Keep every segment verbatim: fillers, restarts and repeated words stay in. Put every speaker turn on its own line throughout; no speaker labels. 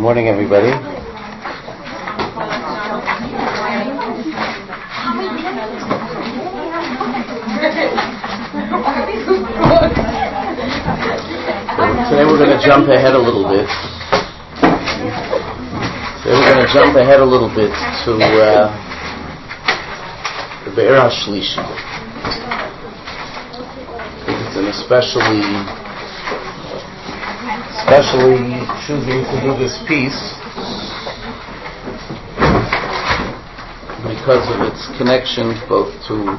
morning, everybody. Today we're going to jump ahead a little bit. Today we're going to jump ahead a little bit to uh, the Be'er HaShlishi. It's an especially, especially choosing to do this piece because of its connection both to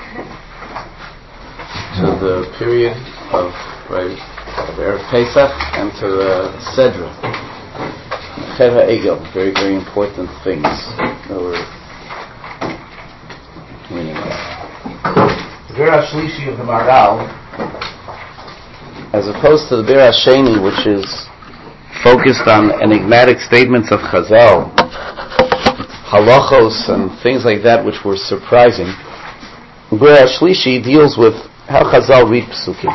to the period of right. of Erev Pesach and to the Sedra, Chet HaEgel, very, very important things that we're reading about. The Be'er HaShlishi of the Maharal, as opposed to the Be'er HaSheni, which is focused on enigmatic statements of Chazal, halachos and things like that which were surprising, the Be'er HaShlishi deals with how Chazal read Psukim.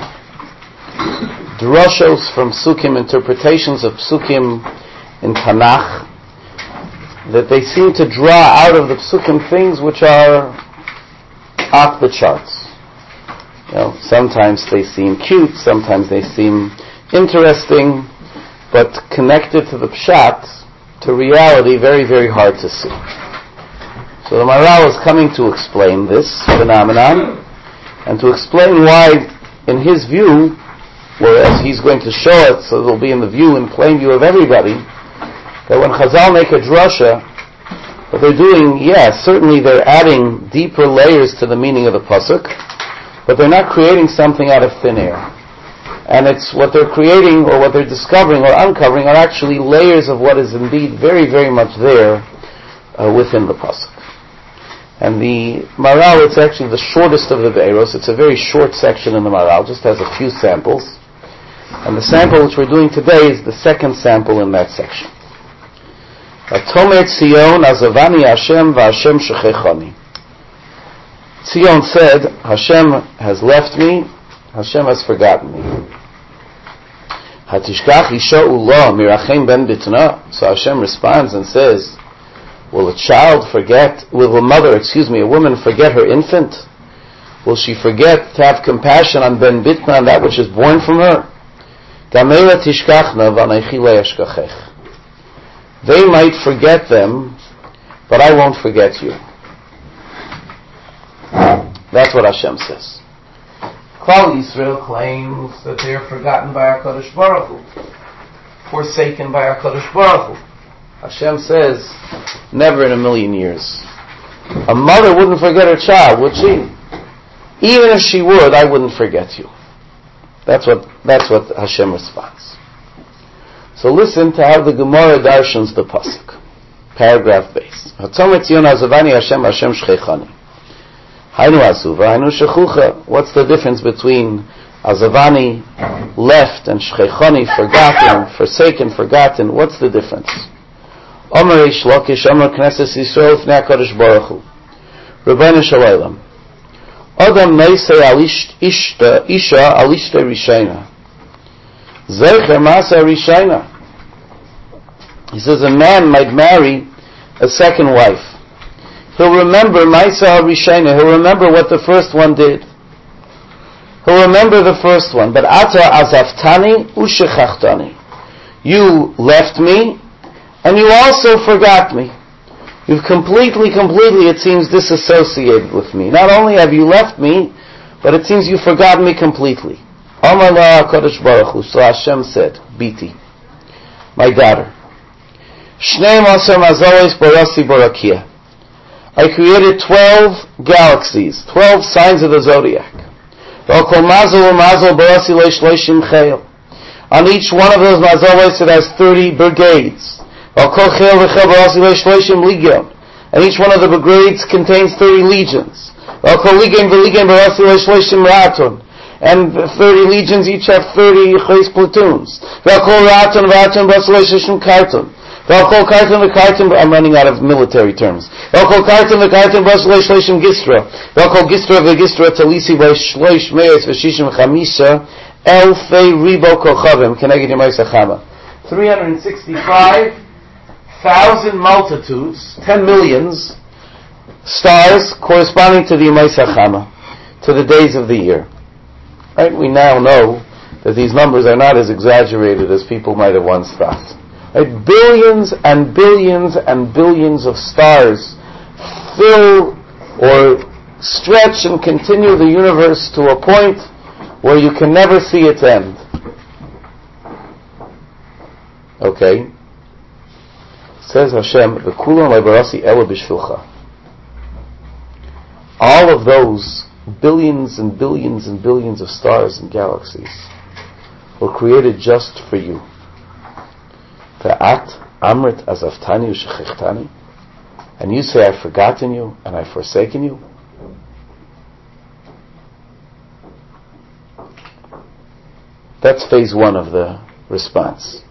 Drashos from Psukim, interpretations of Psukim in Tanakh, that they seem to draw out of the Psukim things which are off the charts. You know, sometimes they seem cute, sometimes they seem interesting, but connected to the Pshat, to reality, very, very hard to see. So the Maharal is coming to explain this phenomenon, and to explain why, in his view, whereas he's going to show it, so it will be in the view, in plain view of everybody, that when Chazal make a drasha, what they're doing, yes, certainly they're adding deeper layers to the meaning of the pasuk, but they're not creating something out of thin air. And it's what they're creating, or what they're discovering, or uncovering, are actually layers of what is indeed very, very much there uh, within the pasuk. And the Maharal, it's actually the shortest of the Be'eros. It's a very short section in the Maharal, just has a few samples. And the sample which we're doing today is the second sample in that section. Atomet Tzion azavani Hashem v'Hashem shechechani. Tzion said, Hashem has left me, Hashem has forgotten me. Hatishkach isha ulo mirachem ben bitna. So Hashem responds and says, will a child forget, will a mother, excuse me, a woman forget her infant? Will she forget to have compassion on ben bitna, on that which is born from her? They might forget them, but I won't forget you. That's what Hashem says. Klal Yisrael claims that they are forgotten by our Kadosh Baruch Hu, forsaken by our Kadosh Baruch Hu. Hashem says, never in a million years. A mother wouldn't forget her child, would she? Even if she would, I wouldn't forget you. That's what that's what Hashem responds. So listen to how the Gemara darshans the pasuk. Paragraph base. Hatzomet Tzion azavani Hashem Hashem shchechani. Hainu azuva, hainu shechucha. What's the difference between azavani, left, and shchechani, forgotten, forsaken, forgotten? What's the difference? Omer Eish Lakish, Omer Knesset Yisrael Fnei HaKadosh Baruch Hu. Rebbeinu Shalom. Adam Meisei Al Ishta, Isha Al Ishta Rishayna. Zecher Masa Rishayna. He says a man might marry a second wife. He'll remember Maisa Al Rishayna. He'll remember what the first one did. He'll remember the first one. But Ata Azaftani Ushechachtani. You left me, and you also forgot me. You've completely, completely, it seems, disassociated with me. Not only have you left me, but it seems you've forgotten me completely. Amar la HaKadosh Baruch Hu. So Hashem said, Biti, my daughter, Shnei Masar Mazoles Barasi Barakia. I created twelve galaxies, twelve signs of the zodiac. On each one of those mazoles it has thirty brigades. And each one of the brigades contains thirty legions. And thirty legions each have thirty platoons. I'm running out of military terms. three hundred sixty-five thousand multitudes, ten millions, stars corresponding to the Yemei Sachama, to the days of the year. Right? We now know that these numbers are not as exaggerated as people might have once thought. Right? Billions and billions and billions of stars fill or stretch and continue the universe to a point where you can never see its end. Okay? Says Hashem, "V'kulam le'barasi ela b'shvilcha." All of those billions and billions and billions of stars and galaxies were created just for you. Ve'at amrit azaftani u'shechichtani. And you say, I've forgotten you and I've forsaken you? That's phase one of the response.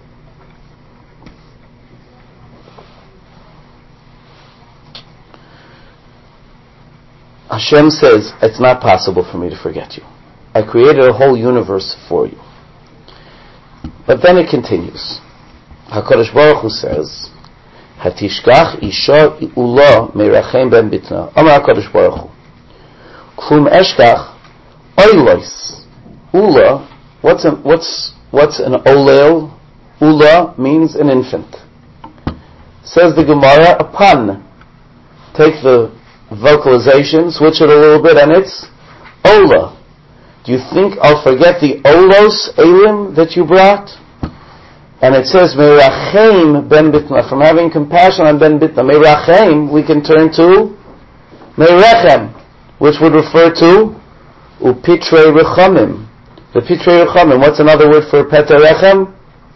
Hashem says, it's not possible for me to forget you. I created a whole universe for you. But then it continues. HaKadosh Baruch Hu says, Hatishkach isha ula meirachem ben bitna. Amar HaKadosh Baruch Hu. Klum eshkach oilois. Ula, what's an, what's, what's an olel? Ula means an infant. Says the Gemara, a pun. Take the vocalization, switch it a little bit, and it's Ola. Do you think I'll forget the Olos, Elim, that you brought? And it says, Meirachem ben bitna, from having compassion on ben bitna. Meirachem, we can turn to Meirechem, which would refer to Upitre Rechamim. The Pitre Rechamim, what's another word for Peterechem?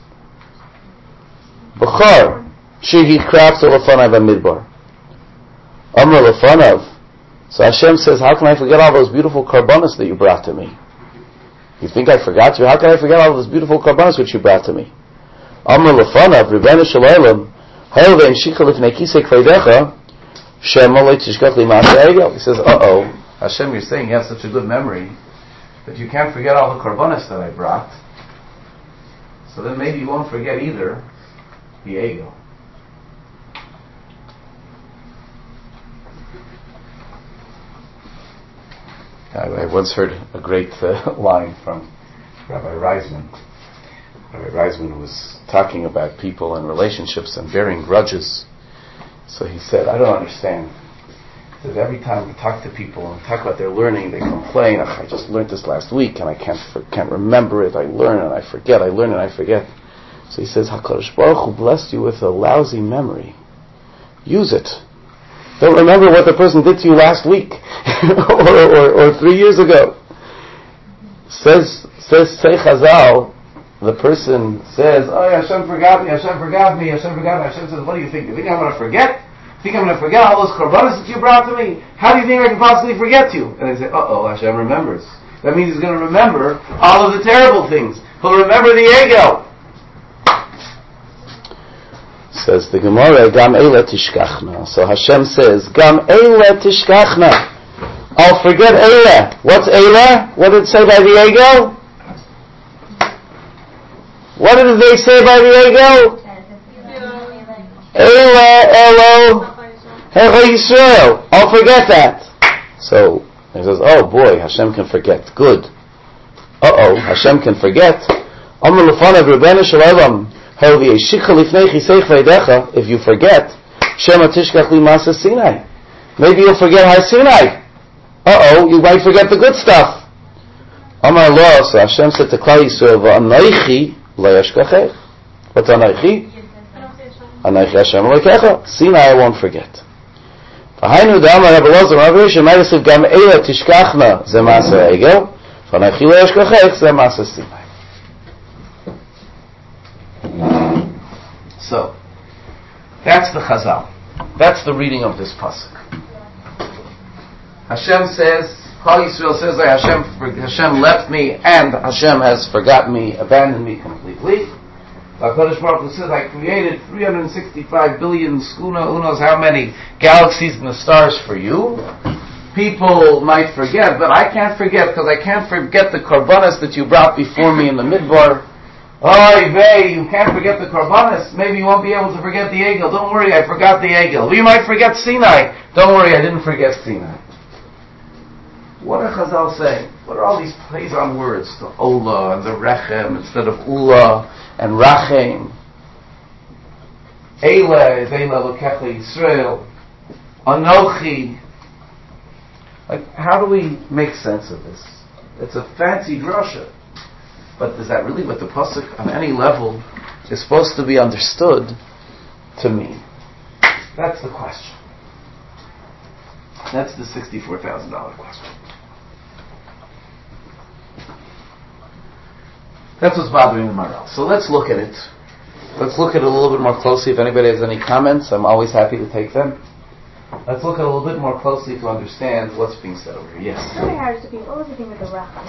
Bechar. Shehi crafts Olafanav Amidbar. Amr Lefanav. So Hashem says, how can I forget all those beautiful karbanos that you brought to me? You think I forgot you? How can I forget all those beautiful karbanos which you brought to me? Amr Lefanav, Rebbeinu Shalom, Hayel ve'emshicha lifnei kisei kvedecha, Shema lo tishkach li ma'aseh egel. He says, uh-oh, Hashem, you're saying you have such a good memory that you can't forget all the karbanos that I brought. So then maybe you won't forget either the egel. I once heard a great uh, line from Rabbi Reisman. Rabbi Reisman was talking about people and relationships and bearing grudges. So he said, I don't understand. He says, every time we talk to people and talk about their learning, they complain, oh, I just learned this last week and I can't for, can't remember it. I learn and I forget. I learn and I forget. So he says, HaKadosh Baruch Hu blessed you with a lousy memory. Use it. Don't remember what the person did to you last week or, or, or three years ago. Says says say Chazal, the person says, oh, Hashem forgot me, Hashem forgot me, Hashem forgot me. Hashem says, what do you think? Do you think I'm going to forget? Think I'm going to forget all those korbanos that you brought to me? How do you think I can possibly forget you? And they say, uh-oh, Hashem remembers. That means he's going to remember all of the terrible things. He'll remember the ego. Says the Gemara, Gam Eila Tishkachna. So Hashem says, Gam Eila Tishkachna. I'll forget Eila. What's Eila? What did it say by the ego? What did they say by the ego? Eila Elo Hecha Yisrael. I'll forget that. So he says, oh boy, Hashem can forget. Good. Uh-oh, Hashem can forget. Amar Lefanav Rebbeinu Shalom. If you forget, Shema Tishkach li Masa Sinai. Maybe you'll forget Har Sinai. Uh-oh, you might forget the good stuff. Amar lo, so Hashem said to Klal Yisrael, V'anaychi lo yashkachech. What's Anaychi? Anaychi Hashem Elokecha. Sinai I won't forget. V'hainu da'amar Rabbi Elazar Rav Hirsch, might have said, Gam Eila Tishkachna ze Masa Egel, V'anaychi lo yashkachech ze Masa Sinai. So, that's the Chazal. That's the reading of this pasuk. Hashem says, Klal Yisrael says that Hashem, Hashem left me and Hashem has forgotten me, abandoned me completely. HaKadosh Baruch Hu says, I created three hundred sixty-five billion skuna, who knows how many galaxies and the stars for you. People might forget, but I can't forget because I can't forget the korbanos that you brought before me in the midbar. Oy vey, you can't forget the Korbanos. Maybe you won't be able to forget the Egel. Don't worry, I forgot the Egel. You might forget Sinai. Don't worry, I didn't forget Sinai. What are Chazal saying? What are all these plays on words? The Ola and the Rechem instead of Ula and Rachem. Eila is Eila Lokecha Yisrael. Anochi. Like, how do we make sense of this? It's a fancy drasha. But is that really what the pasuk on any level is supposed to be understood to mean? That's the question. That's the sixty-four thousand dollars question. That's what's bothering the Maral. So let's look at it. Let's look at it a little bit more closely. If anybody has any comments, I'm always happy to take them. Let's look at it a little bit more closely to understand what's being said over here. Yes?
It's very hard to be. What was the thing with the Rachel?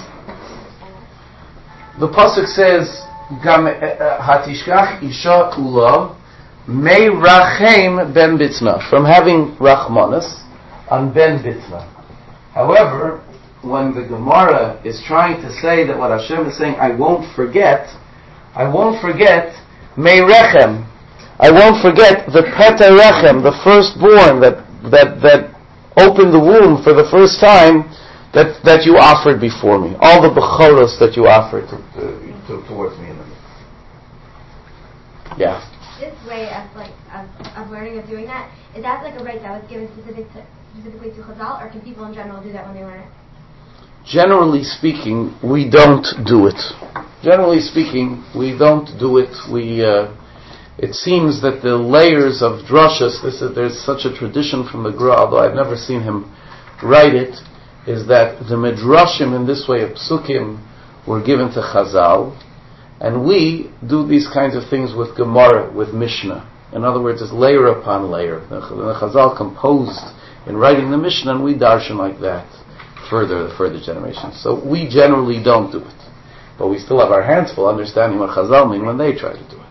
The pasuk says, "Hatishkach isha ula may rachem ben bitna," from having rachmanas on ben bitna. However, when the Gemara is trying to say that what Hashem is saying, I won't forget, I won't forget may rechem, I won't forget the peta rechem, the firstborn that that that opened the womb for the first time. That, that you offered before me. All the bechoros that you offered to, to, to, towards me in the midst. Yeah.
This way of like of, of learning of doing that, is that like a right that was given specific to, specifically to Chazal, or can people in general do that when they learn it?
Generally speaking, we don't do it. Generally speaking, we don't do it. We uh, it seems that the layers of drashas, this is, there's such a tradition from the Gra, although I've never seen him write it, is that the midrashim in this way of psukim were given to Chazal, and we do these kinds of things with Gemara, with Mishnah. In other words, it's layer upon layer. The, the Chazal composed in writing the Mishnah, and we darshan like that further, the further generations. So we generally don't do it, but we still have our hands full understanding what Chazal mean when they try to do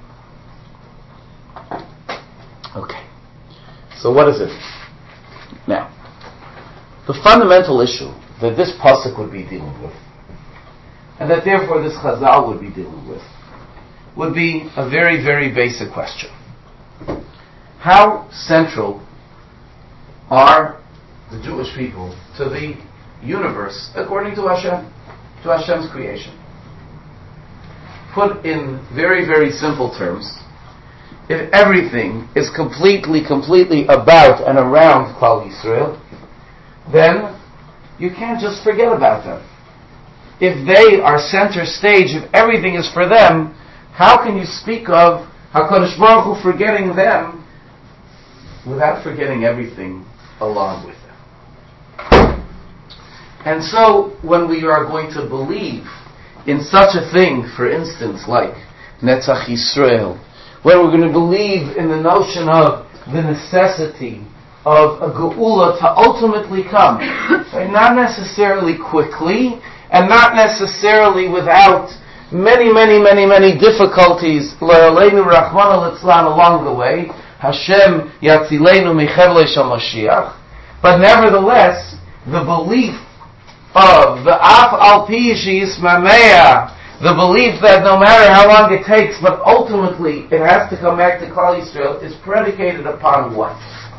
it. Okay. So what is it? Now, the fundamental issue that this pasuk would be dealing with, and that therefore this Chazal would be dealing with, would be a very, very basic question. How central are the Jewish people to the universe according to Hashem, to Hashem's creation? Put in very, very simple terms, if everything is completely, completely about and around Klal Yisrael, then you can't just forget about them. If they are center stage, if everything is for them, how can you speak of HaKadosh Baruch Hu forgetting them without forgetting everything along with them? And so, when we are going to believe in such a thing, for instance, like Netzach Yisrael, when we're going to believe in the notion of the necessity of a geula to ultimately come, and not necessarily quickly, and not necessarily without many, many, many, many difficulties, La'aleinu Rachmana Litzlan, along the way, Hashem Yatzilenu Michevle Shel Mashiach, but nevertheless, the belief of the Af Al Pi She'Yismamea, the belief that no matter how long it takes, but ultimately it has to come back to Klal Yisrael, is predicated upon what?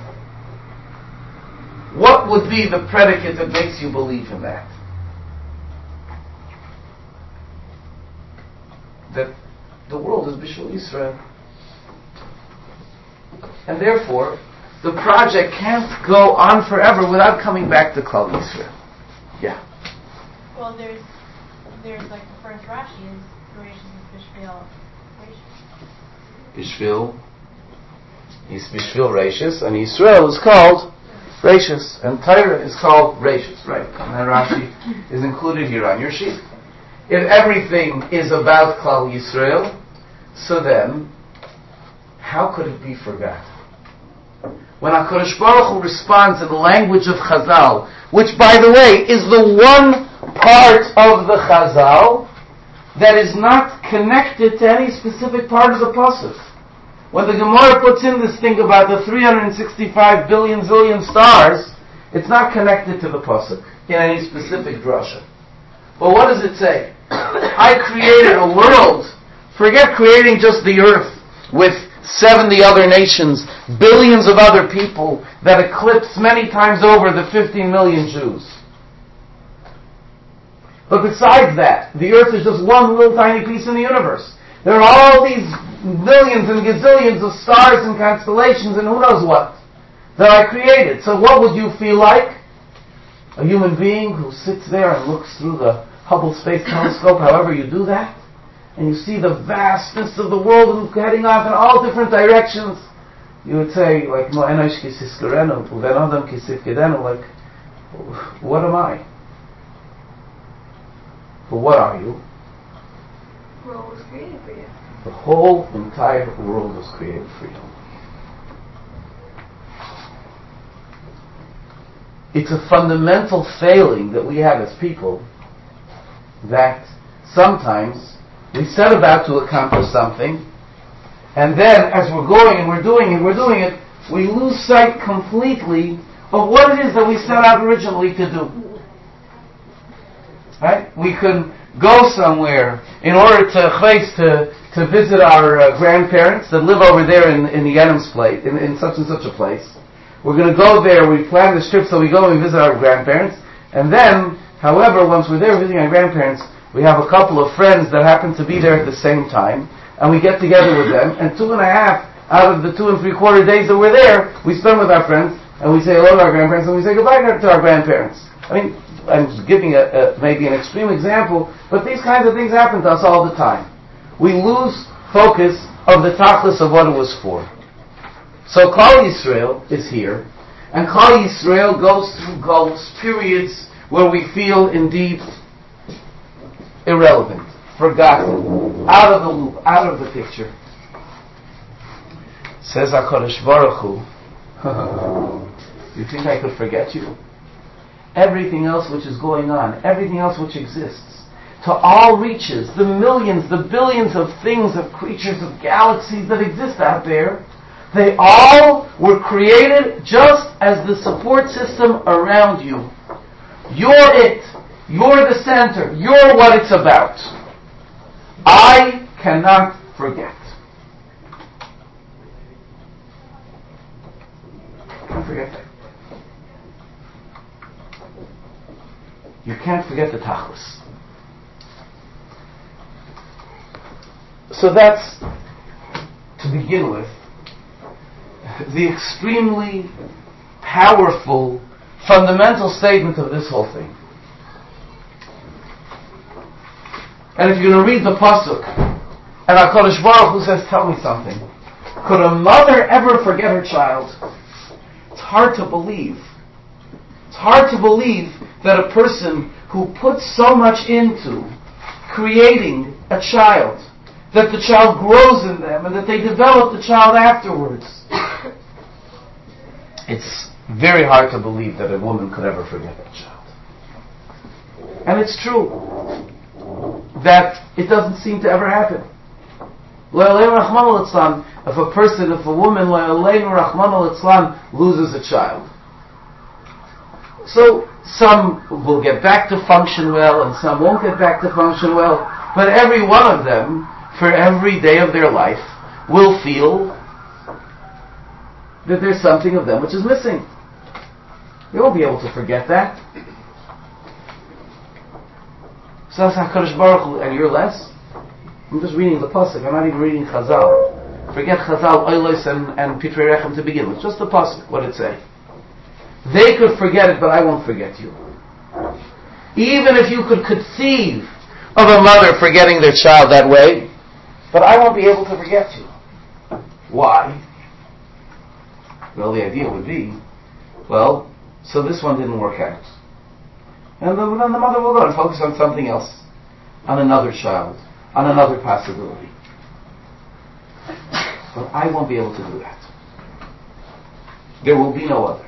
What would be the predicate that makes you believe in that? That the world is Bishul Yisrael. And therefore, the project can't go on forever without coming back to Klal Yisrael. Yeah.
Well, there's, there's like the first Rashi is Bereshis is Bishvil Reishis.
Bishvil is Bishvil Reishis, and Yisrael is called Reishis, and Torah is called Reishis, right? And then Rashi is included here on your sheet. If everything is about Klal Yisrael, so then, how could it be forgotten? When HaKadosh Baruch Hu responds in the language of Chazal, which, by the way, is the one part of the Chazal that is not connected to any specific part of the pasuk. When the Gemara puts in this thing about the three hundred sixty-five billion zillion stars, it's not connected to the pasuk in any specific drasha. But what does it say? I created a world Forget creating just the earth with seventy other nations, billions of other people that eclipse many times over the fifteen million Jews. But besides that, the earth is just one little tiny piece in the universe. There are all these millions and gazillions of stars and constellations and who knows what that I created. So what would you feel like? A human being who sits there and looks through the Hubble Space Telescope, however you do that, and you see the vastness of the world and heading off in all different directions. You would say, like, like, what am I? But what are you?
The world was created for you.
The whole entire world was created for you. It's a fundamental failing that we have as people that sometimes we set about to accomplish something, and then as we're going and we're doing it, we're doing it, we lose sight completely of what it is that we set out originally to do. Right? We can go somewhere in order to to to visit our uh, grandparents that live over there in, in the Adams place, in, in such and such a place. We're going to go there, we plan the trip so we go and we visit our grandparents, and then, however, once we're there visiting our grandparents, we have a couple of friends that happen to be there at the same time, and we get together with them, and two and a half out of the two and three quarter days that we're there, we spend with our friends, and we say hello to our grandparents, and we say goodbye to our grandparents. I mean, I'm giving a, a, maybe an extreme example, but these kinds of things happen to us all the time. We lose focus of the tachlis of what it was for. So Klal Yisrael is here, and Klal Yisrael goes through goals, periods where we feel indeed irrelevant, forgotten, out of the loop, out of the picture. Says HaKadosh Baruch Hu, you think I could forget you? Everything else which is going on, everything else which exists, to all reaches, the millions, the billions of things, of creatures, of galaxies that exist out there, they all were created just as the support system around you. You're it. You're the center. You're what it's about. I cannot forget. I can't forget that. You can't forget the tachlis. So that's, to begin with, the extremely powerful, fundamental statement of this whole thing. And if you're going to read the pasuk, and HaKadosh Baruch Hu says, tell me something. Could a mother ever forget her child? It's hard to believe. It's hard to believe that a person who puts so much into creating a child, that the child grows in them, and that they develop the child afterwards. It's very hard to believe that a woman could ever forget that child. And it's true that it doesn't seem to ever happen. If a person, if a woman loses a child, so some will get back to function well and some won't get back to function well, but every one of them, for every day of their life, will feel that there's something of them which is missing. They won't be able to forget that. So that's HaKadosh Baruch Hu, and you're less? I'm just reading the pasuk, I'm not even reading Chazal. Forget Chazal, Oilos, and, and Pitrei Rechem to begin with. Just the pasuk, what it say. They could forget it, but I won't forget you. Even if you could conceive of a mother forgetting their child that way, but I won't be able to forget you. Why? Well, the idea would be, well, so this one didn't work out. And then the mother will go and focus on something else, on another child, on another possibility. But I won't be able to do that. There will be no other.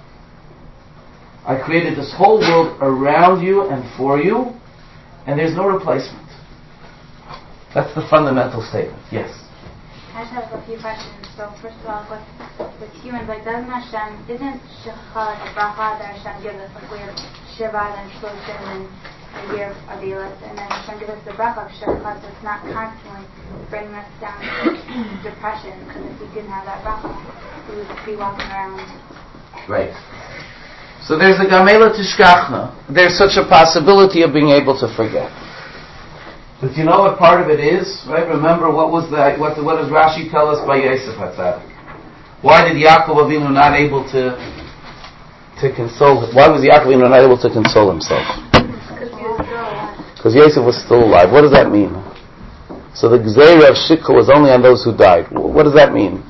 I created this whole world around you and for you, and there's no replacement. That's the fundamental statement. Yes?
I just have a few questions. So first of all, with, with humans, like doesn't Hashem, isn't Shecha like a bracha that Hashem gives us? Like we have Shiva and Shloshim and a year of Avilas, and then Hashem give us the bracha of Shechach, so it's not constantly bringing us down to depression. And if we didn't have that bracha, we would be walking around.
Right. So there's a Gamela Tishkachna. There's such a possibility of being able to forget. But you know what part of it is? Right? Remember what was the what what does Rashi tell us by Yosef HaTzadik? Why did Yaakov Avinu not able to to console? Why was Yaakov Avinu not able to console himself?
Because he was still alive.
Because Yosef was still alive. What does that mean? So the Gzeira of Shikha was only on those who died. What does that mean?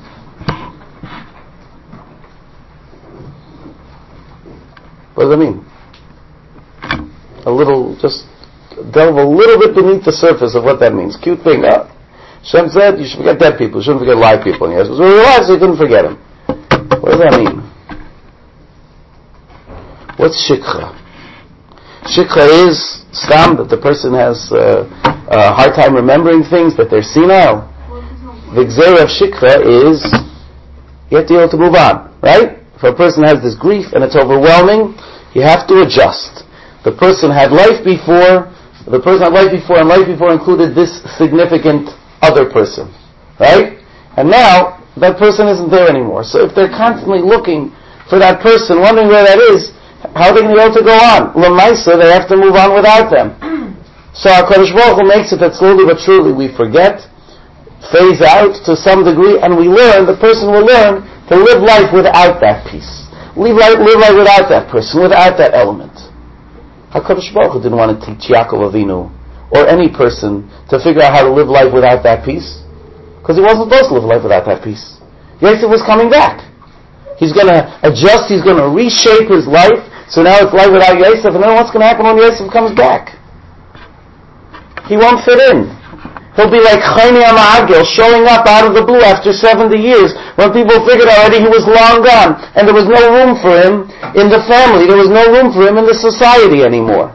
What does that mean? A little, just delve a little bit beneath the surface of what that means. Cute thing, huh? Shem said you should forget dead people, you shouldn't forget live people. And he says, well, alive, so you couldn't forget them. What does that mean? What's Shikha? Shikha is stam, that the person has uh, a hard time remembering things, that they're senile. The Gzeira of Shikha is you have to be able to move on, right? If a person has this grief and it's overwhelming, you have to adjust. The person had life before, the person had life before, and life before included this significant other person, right? And now, that person isn't there anymore. So if they're constantly looking for that person, wondering where that is, how are they going to be able to go on? L'maisa, they have to move on without them. So HaKadosh Baruch Hu makes it that slowly but surely we forget, phase out to some degree, and we learn, the person will learn to live life without that piece. Live life, live life without that person, without that element. HaKadosh Baruch Hu didn't want to teach Yaakov Avinu or any person to figure out how to live life without that piece, because he wasn't supposed to live life without that piece. Yosef was coming back. He's going to adjust, he's going to reshape his life, so now it's life without Yosef, and then what's going to happen when Yosef comes back? He won't fit in. He'll be like Chayni HaMa'agil, showing up out of the blue after seventy years, when people figured already he was long gone, and there was no room for him in the family, there was no room for him in the society anymore.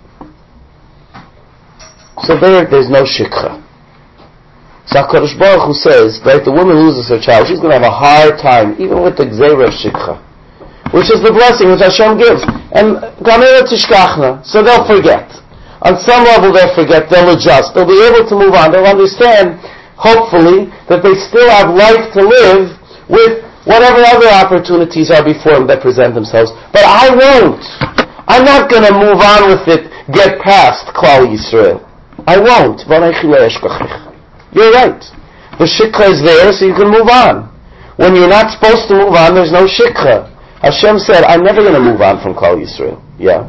So there, there's no shikha. So HaKadosh Baruch Hu says, right, the woman loses her child, she's going to have a hard time, even with the Gzeira of shikha, which is the blessing which Hashem gives. And Gamela Tishkachna, so they'll forget. On some level they'll forget, they'll adjust, they'll be able to move on, they'll understand, hopefully, that they still have life to live with whatever other opportunities are before them that present themselves. But I won't. I'm not going to move on with it, get past Klal Yisrael. I won't. You're right. The shikha is there, so you can move on. When you're not supposed to move on, there's no shikha. Hashem said, I'm never going to move on from Klal Yisrael. Yeah?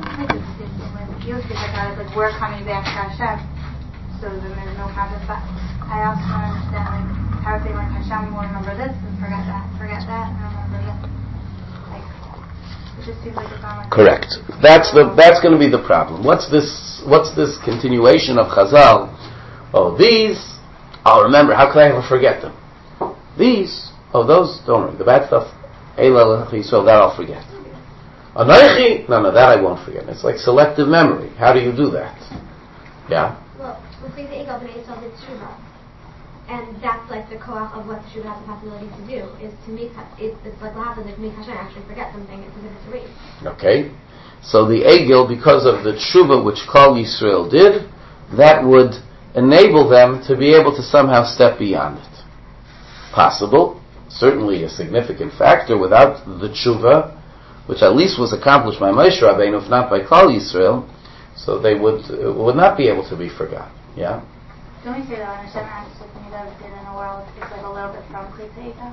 Like we're coming back to Hashem, so then there's no habit. But I also don't understand like how they like Hashem will remember this and forget that, forget that, and remember this. Like it just seems like it's on like
correct. That's the that's going to be the problem. What's this? What's this continuation of Chazal? Oh, these I'll remember. How could I ever forget them? These oh those don't worry. The bad stuff, so that I'll forget. Anoichi? No, no, that I won't forget. It's like selective memory. How do you do that? Yeah?
Well, we'll say the Egal B'nai Yisrael did tshuva. And that's like the koach of what the tshuva has the possibility to do, is to make, it, it's like what happens if make Hashem actually forget something, it's as if it's erased.
Okay. So the Egel, because of the tshuva which Klal Yisrael did, that would enable them to be able to somehow step beyond it. Possible. Certainly a significant factor. Without the tshuva, which at least was accomplished by Moshe Rabbeinu, if not by Klal Yisrael, so they would uh, would not be able to be forgotten. Yeah.
Don't we say that when Hashem acts like when He does good in the world, it's like a little bit from Klitzeita?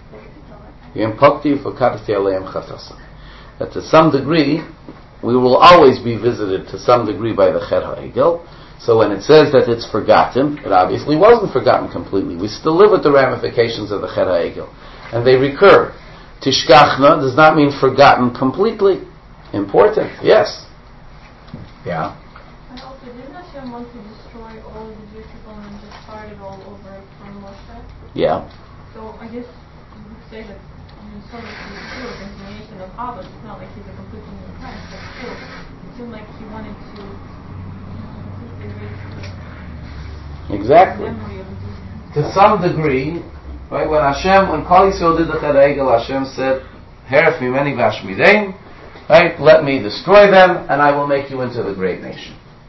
That to some degree, we will always be visited to some degree by the Cher HaEgel. So when it says that it's forgotten, it obviously wasn't forgotten completely. We still live with the ramifications of the Cher HaEgel, and they recur. Tishkachna does not mean forgotten completely. Important, yes. Yeah.
And also, didn't Hashem want to destroy all of the Jewish people and just start it all over from Moshe?
Yeah.
So I guess you would say that I mean, so much is still a continuation of Abba. It's not like he's a completely new Christ, but still, it seemed like he wanted to erase the
exactly.
memory of Jesus.
To some degree. Right, when Hashem, when Klal Yisrael did the Cher HaEgel, Hashem said, Heref mimeni v'ashmideim, right, let me destroy them, and I will make you into the great nation.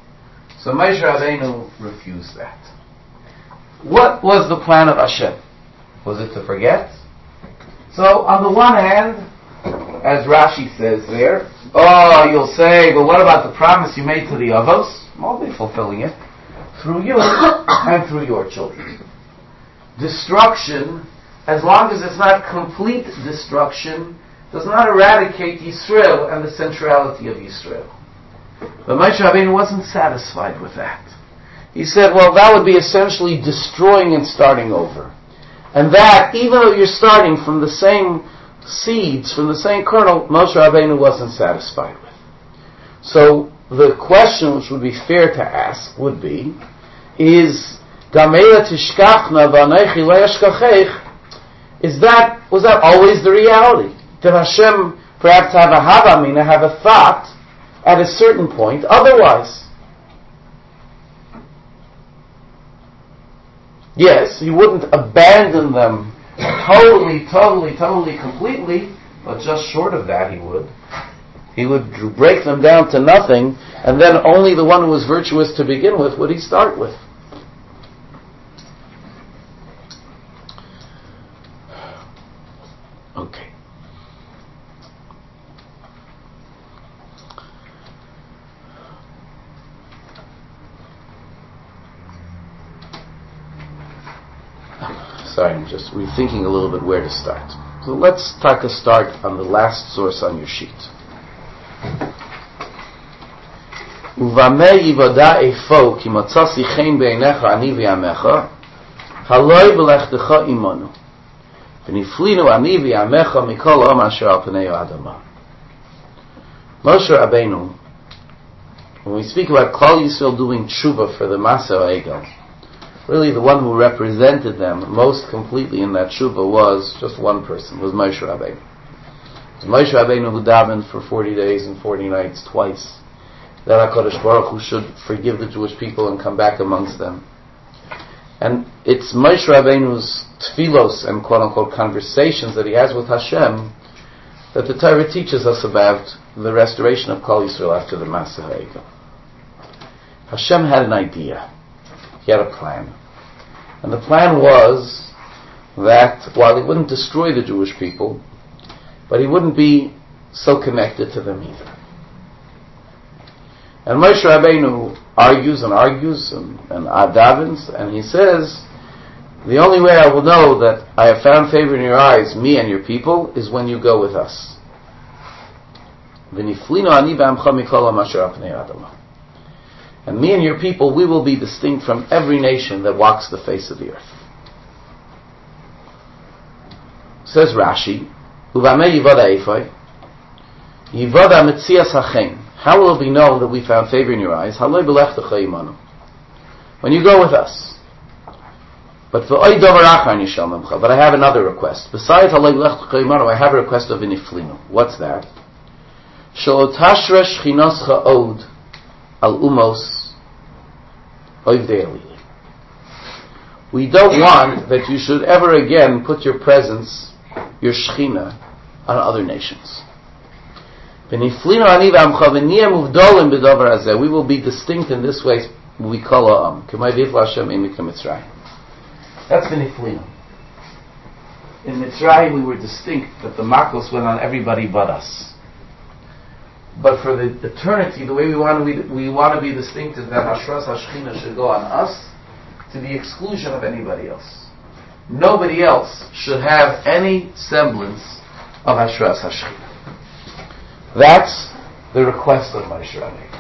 So Moshe Rabbeinu refused that. What was the plan of Hashem? Was it to forget? So on the one hand, as Rashi says there, oh, you'll say, but what about the promise you made to the Avos? I'll be fulfilling it through you and through your children. Destruction, as long as it's not complete destruction, does not eradicate Yisrael and the centrality of Yisrael. But Moshe Rabbeinu wasn't satisfied with that. He said, well, that would be essentially destroying and starting over. And that, even though you're starting from the same seeds, from the same kernel, Moshe Rabbeinu wasn't satisfied with. So the question which would be fair to ask would be, is Gamela tishkachna v'anechi le'eshkachech, is that, was that always the reality? Did Hashem perhaps have a havamina, have a thought at a certain point otherwise? Yes, he wouldn't abandon them totally, totally, totally, completely, but just short of that he would. He would break them down to nothing, and then only the one who was virtuous to begin with would he start with. Okay. Sorry, I'm just rethinking a little bit where to start. So let's take a start on the last source on your sheet. Uvameh yivoda efo ki motzasi chen beinecha ani v'yamecha haloi b'lechtecha imonu v'niflinu ani v'yamecha mikol om asher al pnei ha'adama. Moshe Rabbeinu, when we speak about Klal Yisrael doing tshuva for the Maseh Egel, really the one who represented them most completely in that tshuva was just one person, was Moshe Rabbeinu. It was Moshe Rabbeinu who davened for forty days and forty nights twice, that HaKadosh Baruch Hu should forgive the Jewish people and come back amongst them. And it's Moshe Rabbeinu's tfilos and quote-unquote conversations that he has with Hashem that the Torah teaches us about the restoration of Klal Yisrael after the Maseh Egel. Hashem had an idea. He had a plan. And the plan was that while he wouldn't destroy the Jewish people, but he wouldn't be so connected to them either. And Moshe Rabbeinu argues and argues and, and adavins, and he says, the only way I will know that I have found favor in your eyes, me and your people, is when you go with us. And me and your people, we will be distinct from every nation that walks the face of the earth. Says Rashi, how will it be known that we found favor in your eyes? When you go with us. But but I have another request. Besides I have a request of Viniflinu. What's that? Al umos oivdeili. We don't want that you should ever again put your presence, your shechina, on other nations. We will be distinct in this way. We call Am. That's Beniflinu. In Mitzrayim we were distinct, that the makos went on everybody but us. But for the eternity, the way we want to be, we want to be distinct is that Hashras Hashchina should go on us to the exclusion of anybody else. Nobody else should have any semblance of Hashras Hashchina. That's the request of Moshe Rabbeinu.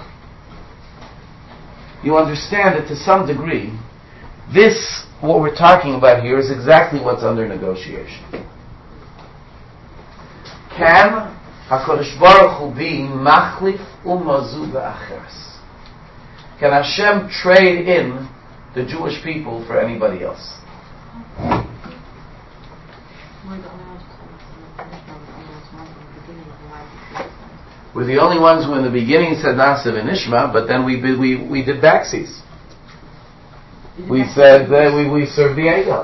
You understand that to some degree, this, what we're talking about here, is exactly what's under negotiation. Can HaKadosh Baruch Hu be machlif umazu ba'acheres? Can Hashem trade in the Jewish people for anybody else? We're the only ones who in the beginning said Nasiv and Ishma, but then we we we did backsies. We said that we, we served the Egel.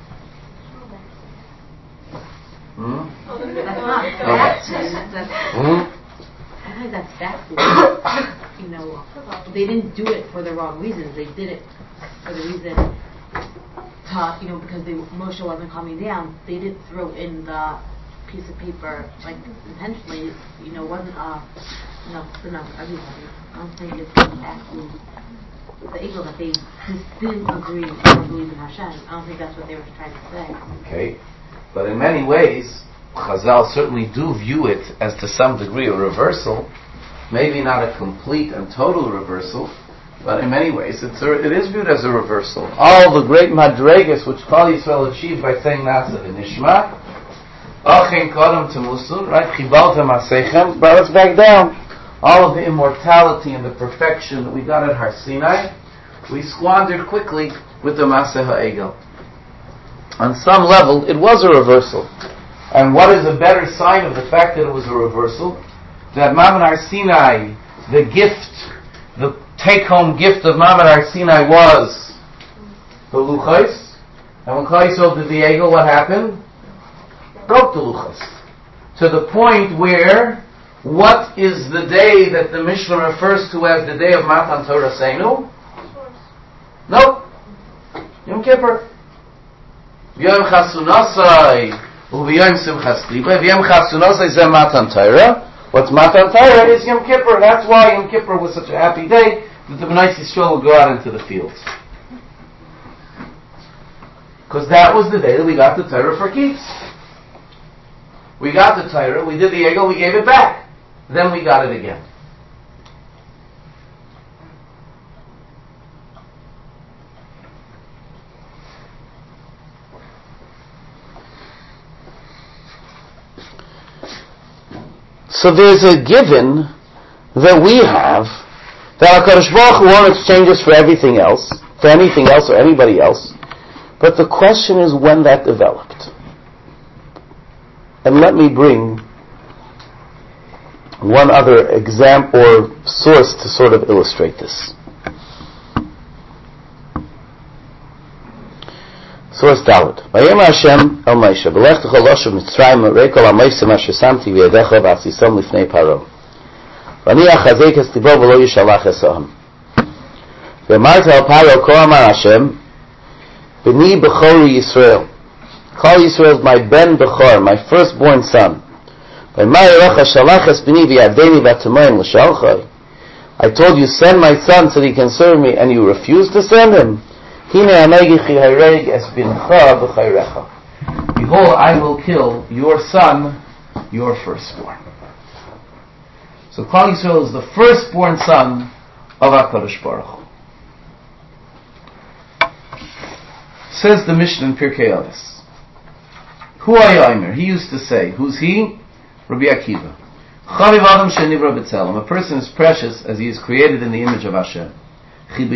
Hmm?
That's not backsies.
Hmm?
I think that's backsies.
you know, they didn't do it for the wrong reasons. They did it for the reason to, you know, because they, Moshe wasn't coming down. They didn't throw in the piece of paper like intentionally. You know, wasn't uh, no, no, everybody. I don't think it's actually the eagle that they just didn't agree or believe in Hashem. I don't think that's what they were trying to say.
Okay, but in many ways, Chazal certainly do view it as to some degree a reversal. Maybe not a complete and total reversal, but in many ways it's a, it is viewed as a reversal. All the great madregas which Klal Yisrael achieved by saying Nasa v'Nishma, Achin Kodam Temusun, right? Chibaltem Asechem, brought us back down. All of the immortality and the perfection that we got at Har Sinai, we squandered quickly with the Maseh HaEgel. On some level, it was a reversal. And what is a better sign of the fact that it was a reversal? That Mammon Har Sinai, the gift, the take-home gift of Mammon Har Sinai was the Luchos. And when Klal Yisrael did the Egel, what happened? Broke the Luchos. To the point where, what is the day that the Mishnah refers to as the day of Matan Torah Seinu? Nope. Yom Kippur. Yom Chasunasai, Uv'yom Simchas Liba, V'yom Chasunasai Zeh Matan Torah. What's Matan Torah is Yom Kippur. That's why Yom Kippur was such a happy day that the Bnei Yisrael would go out into the fields. Because that was the day that we got the Torah for keeps. We got the Torah, we did the Egel, we gave it back. Then we got it again. So there's a given that we have that HaKadosh Baruch Hu won't exchange us for everything else, for anything else or anybody else. But the question is when that developed. And let me bring one other example or source to sort of illustrate this. Source Dalet. Vayem Hashem el Moshe, Belech techo loshav Mitzrayim, reikol ha-moisem asher samti v'yedecha v'asisam lifnei Paro. V'ani achazek es libo v'lo yishalach esoham. V'emarta el Paro, ko amar Hashem, B'ni b'chori Yisrael. Klal Yisrael is my ben b'chor, my firstborn son. I told you, send my son so that he can serve me, and you refused to send him. Behold, I will kill your son, your firstborn. So Klal Yisrael is the firstborn son of HaKadosh Baruch Hu. Says the Mishnah in Pirkei Avos. Hu Ayaymer, he used to say, who's he? Rabbi Akiva. Chaviv Adam Shenivra B'Tzelem. A person is precious as he is created in the image of Hashem. And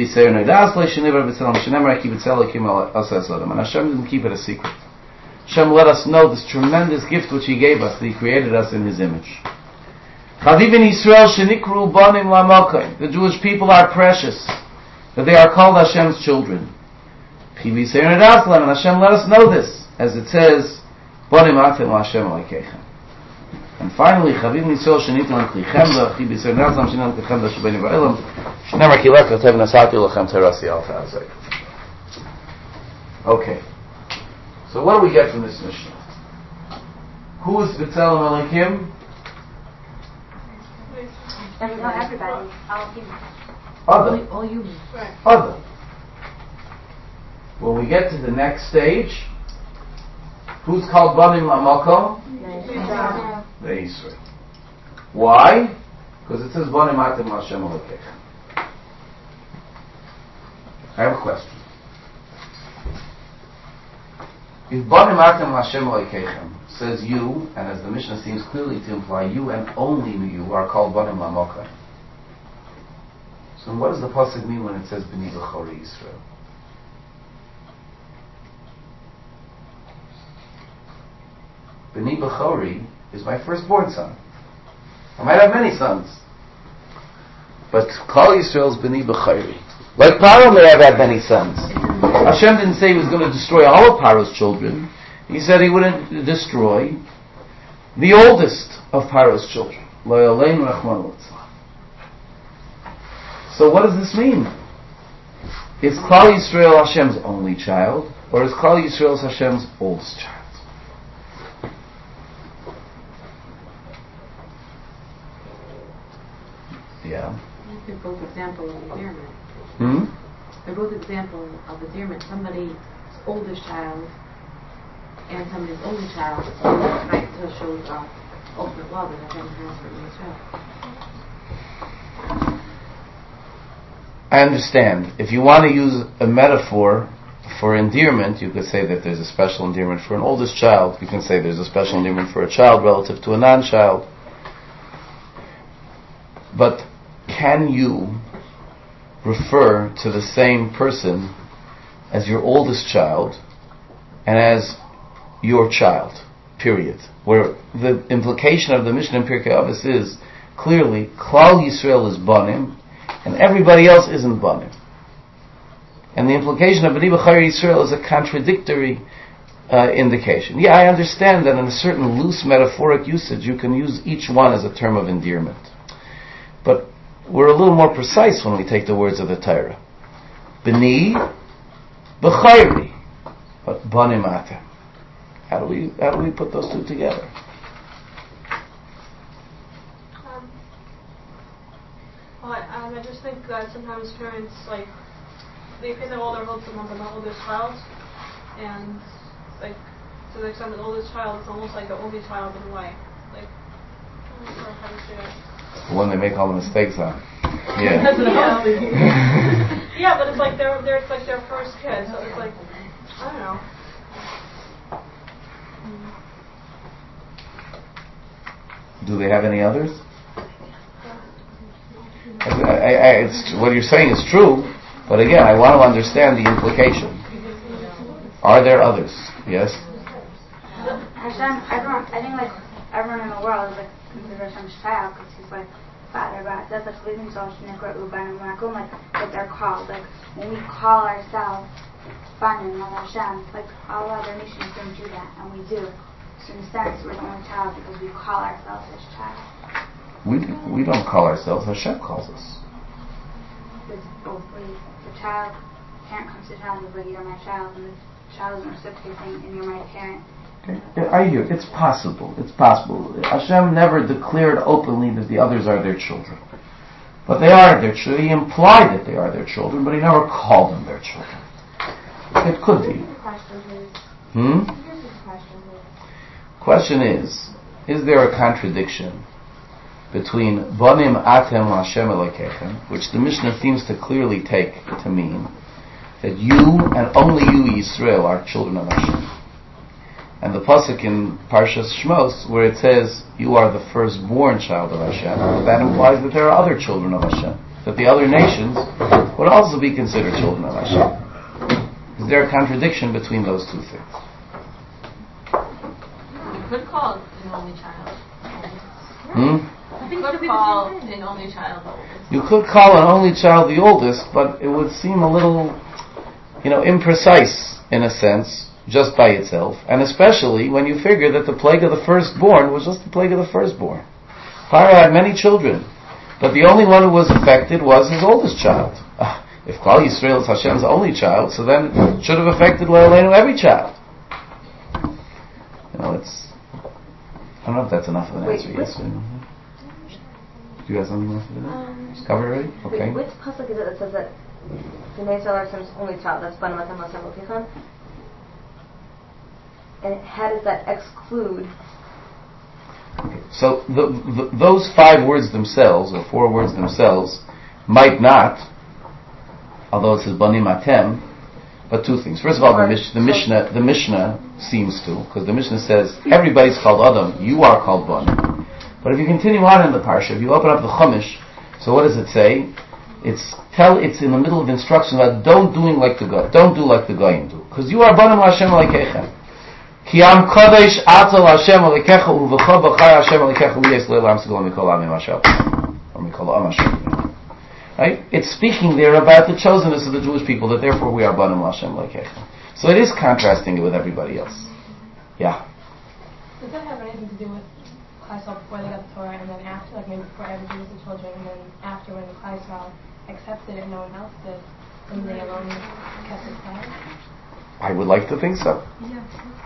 Hashem didn't keep it a secret. Hashem let us know this tremendous gift which He gave us, that He created us in His image. Chaviv in Yisrael Shenikru Banim Lamalkai. The Jewish people are precious, that they are called Hashem's children. And Hashem let us know this, as it says, Banim Atem Hashem Alakeichem. And finally, Chaviv Yisrael Shenitim L'Klichem Chi B'Yisrael Nazam Shenim L'Klichem L'Shabbeinu Ba'elam Shneimar Kilech L'Tev Nasati L'Chem Terasi Al Ta'azek. Okay. So what do we get from this Mishnah? Who is B'Tzelem Elokim?
Not everybody. All humans.
Other.
All humans.
Other. When we get to the next stage, who's called Banim L'Makom? The Yisrael. Why? Because it says Banim Atem Hashem Elokeichem. I have a question. If Banim Atem Hashem Elokeichem says you, and as the Mishnah seems clearly to imply you and only you are called Banim L'Makom, so what does the pasuk mean when it says B'ni B'chori Yisrael? B'ni B'chori is my firstborn son. I might have many sons, but Klal Yisrael is B'ni B'chori. Like Paro may have had many sons. Hashem didn't say He was going to destroy all of Paro's children. He said He wouldn't destroy the oldest of Paro's children. Lo Yaleinu Rachmanu Litzlan. So what does this mean? Is Klal Yisrael Hashem's only child, or is Klal Yisrael Hashem's oldest child? Yeah.
They're both examples of endearment.
Hmm?
They're both examples of endearment. Somebody's oldest child and somebody's only child, right, to show the ultimate love that Hashem has for Israel.
I understand. If you want to use a metaphor for endearment, you could say that there's a special endearment for an oldest child. You can say there's a special endearment for a child relative to a non-child. But can you refer to the same person as your oldest child and as your child, period? Where the implication of the Mishnah in Pirkei Avos is clearly Klal Yisrael is Banim and everybody else isn't Banim. And the implication of B'nai B'chayir Yisrael is a contradictory uh, indication. Yeah, I understand that in a certain loose metaphoric usage you can use each one as a term of endearment. But we're a little more precise when we take the words of the Torah. B'nai B'chayri, but Banim Atem. How do we how do we put those two together?
Um, well, I, um, I just think that sometimes parents like they pin their older hopes on the oldest child, and like to the extent the oldest child is almost like the only child in a way. Like I'm not sure how to say it.
The one they make all the mistakes on. Yeah.
Yeah. Yeah, but it's like they're they're it's like their first kid, so it's like I don't know.
Do they have any others? I, I, I, it's, what you're saying is true, but again, I want to understand the implication. Are there others? Yes?
Hashem, everyone, I think like everyone in the world is like considered Hashem's child because he's like father, but that's like living so Shnekra Uban and Makum, like what they're called. Like when we call ourselves Banim of Hashem, like all other nations don't do that, and we do. So in a sense, we're the only child because we call ourselves His child.
We we don't call ourselves. Hashem calls us.
Because both ways, the child, parent comes to the child and says, like, you're my child, and the child is reciprocating, and you're my parent.
Okay. I hear. It's possible. It's possible. Hashem never declared openly that the others are their children, but they are their children. He implied that they are their children, but he never called them their children. It could be. Hmm. Question is, is there a contradiction between Banim Atem Hashem Elokechem, which the Mishnah seems to clearly take to mean that you and only you, Yisrael, are children of Hashem, and the pasuk in Parshas Shmos where it says you are the firstborn child of Hashem, that implies that there are other children of Hashem, that the other nations would also be considered children of Hashem. Is there a contradiction between those two things?
You could call an only child.
Hmm?
You could call an only child the oldest.
You could call an only child the oldest, but it would seem a little, you know, imprecise in a sense, just by itself, and especially when you figure that the plague of the firstborn was just the plague of the firstborn. Pharaoh had many children, but the only one who was affected was his oldest child. Uh, if Klal Yisrael is Hashem's only child, so then it should have affected Le'aleinu every child. You know, it's. I don't know if that's enough of an answer. Yes or no? Do you have something else to do? Um, Covered already? Okay.
Wait, which pasuk is it that says that Bnei Yisrael are Hashem's only child? That's Banim Atem Hashem Elokechem. And how does that exclude?
Okay. So the, the, those five words themselves, or four words themselves, might not, although it says Banim Atem, but two things. First of all, the, Mish, the Mishnah, the Mishnah seems to, because the Mishnah says everybody's called Adam, you are called Banim. But if you continue on in the parsha, if you open up the Chumash, so what does it say? It's tell. It's in the middle of instruction about don't doing like the go, don't do like the goyim do, because you are Banim Hashem Elokechem. Ki am kodesh atzal Hashem Elokecha uvecha b'chai Hashem Elokecha uyes le'lam segol mikol amim Hashem or mikol am Hashem. Right? It's speaking there about the chosenness of the Jewish people, that therefore we are Banim Hashem Elokecha. So it is contrasting it with everybody else. Yeah.
Does that have anything to do with Klal Yisrael before they got the Torah, and then after, like maybe before everybody was the children, and then after when the Klal Yisrael accepted it and no one else did, and they alone kept it quiet?
I would like to think so.
Yeah.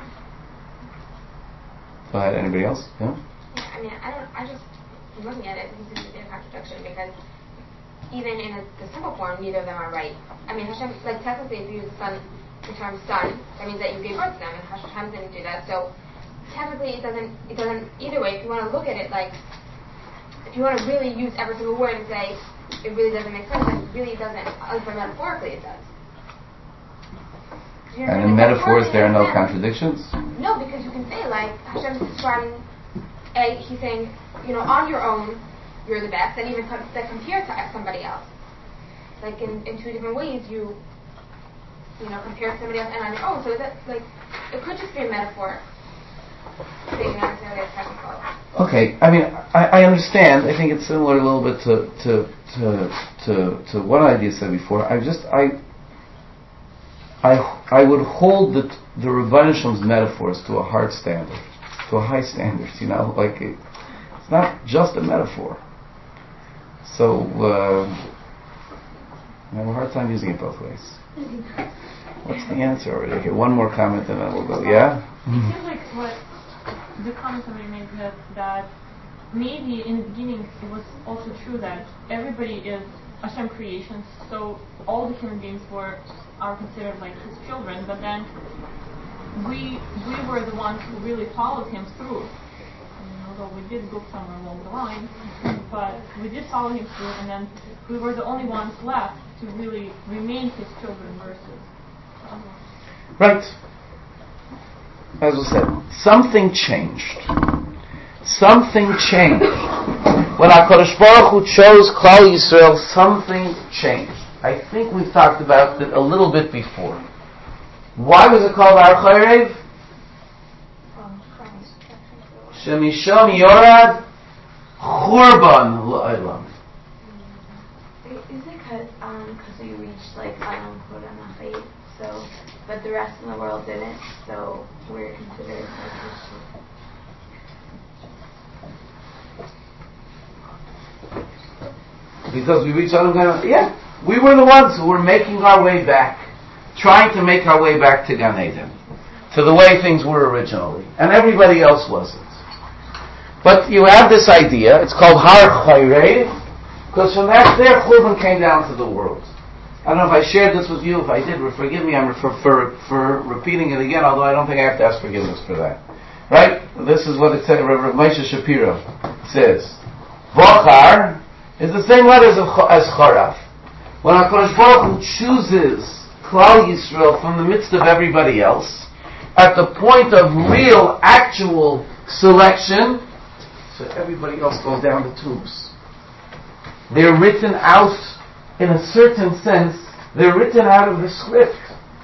Go ahead, anybody else? Yeah?
I mean, I don't, I just, looking at it, it seems to be a contradiction, because even in a, the simple form, neither of them are right. I mean, Hashem, like technically if you use the son, the term son, that means that you gave birth to them, and Hashem didn't do that, so technically it doesn't, it doesn't, either way, if you want to look at it like, if you want to really use every single word and say, it really doesn't make sense, then it really doesn't, at least metaphorically it does. You know,
And in
like,
metaphors there are no
sense.
contradictions?
No, because you can say like, Hashem's describing, A, he's saying, you know, on your own, you're the best, and even com- that compared to somebody else. Like in, in two different ways, you, you know, compare to somebody else and on your own. So that, like, it could just be a metaphor. Stating not necessarily a technical.
Okay, I mean, I, I understand. I think it's similar a little bit to to to to, to what I said before. I just I I I would hold the the Rebbeinu Shalom's metaphors to a hard standard, to a high standard. You know, like it, it's not just a metaphor. So uh, I have a hard time using it both ways. What's the answer already? Okay, one more comment and then we'll go. Yeah.
It seems like what the comment somebody made that, that maybe in the beginning it was also true that everybody is Hashem creations, so all the human beings were are considered like his children, but then we we were the ones who really followed him through. I mean, although we did go somewhere along the line, but we did follow him through, and then we were the only ones left to really remain his children versus others.
Right. As I said, something changed. Something changed. When HaKadosh Baruch Hu chose Klal Yisrael, something changed. I think we've talked about it a little bit before. Why was it called Har Chayrev? Shemisham Yorad Churban La'olam.
Is it because um, we reached like Adam Koda Nachayit, so, but the rest of the world didn't, so we're considered like Christian?
Because we reached Adam Koda, yeah, we were the ones who were making our way back, trying to make our way back to Gan Eden, to the way things were originally, and everybody else wasn't. But you have this idea, it's called Har Chayrev, because from that there, Churban came down to the world. I don't know if I shared this with you. If I did, forgive me. I'm for, for, for repeating it again, although I don't think I have to ask forgiveness for that. Right? This is what it said. Rav Moshe Shapiro says, Vachar is the same letters of, as Charav. When HaKadosh Baruch Hu chooses Klal Yisrael from the midst of everybody else, at the point of real, actual selection, so everybody else goes down the tubes. They're written out, in a certain sense, they're written out of the script.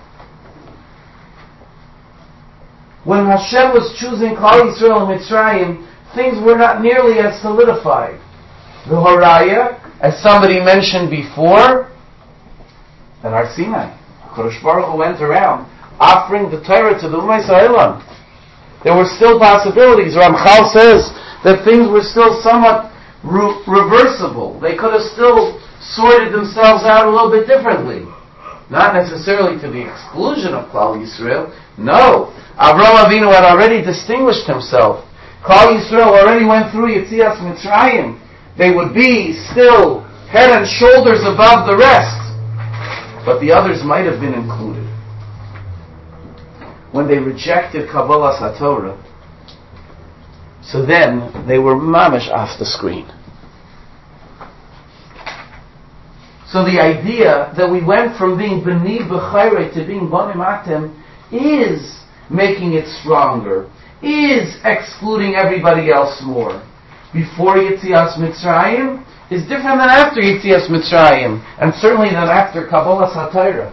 When Hashem was choosing Klal Yisrael and Mitzrayim, things were not nearly as solidified. The Horaya, as somebody mentioned before, at Har Sinai, Kodesh Baruch Hu went around offering the Torah to the Ummah Yisraelim. There were still possibilities. Ramchal says that things were still somewhat re- reversible. They could have still sorted themselves out a little bit differently. Not necessarily to the exclusion of Klal Yisrael. No. Avraham Avinu had already distinguished himself. Klal Yisrael already went through Yetzias Mitzrayim. They would be still head and shoulders above the rest. But the others might have been included. When they rejected Kabbalas HaTorah, so then they were mamish off the screen. So the idea that we went from being B'ni B'chayre to being B'ni Matem is making it stronger, is excluding everybody else more. Before Yetzias Mitzrayim is different than after Yetzias Mitzrayim, and certainly than after Kabbalas HaTorah.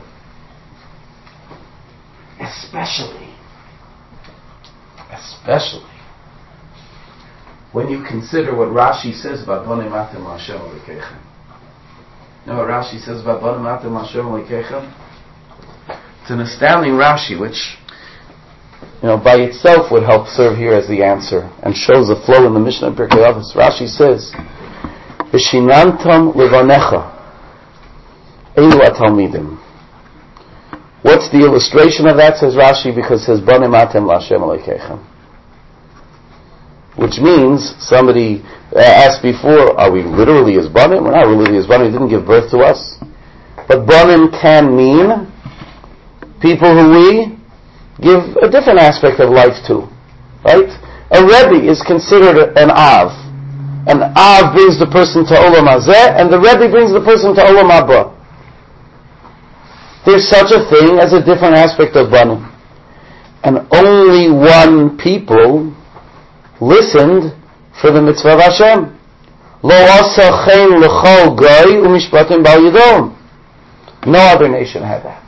Especially, especially, when you consider what Rashi says about B'nei Matem Hashem Elokeichem. You know what Rashi says about B'nei Matem Hashem Elokeichem? It's an astounding Rashi, which you know, by itself would help serve here as the answer and shows the flow in the Mishnah and Pirkei Avos. Rashi says, "V'shinantam levanecha elu atalmidim." What's the illustration of that, says Rashi? Because it says, "Banim atem la'Hashem Elokeichem," which means, somebody asked before, are we literally his banim? We're not literally his banim. He didn't give birth to us. But banim can mean people who we give a different aspect of life to. Right? A Rebbe is considered an Av. An Av brings the person to Olam Hazeh, and the Rebbe brings the person to Olam Haba. There's such a thing as a different aspect of banim. And only one people listened for the mitzvah of Hashem. Lo asa chen l'chol goy u'mishpatim bal yidom. No other nation had that.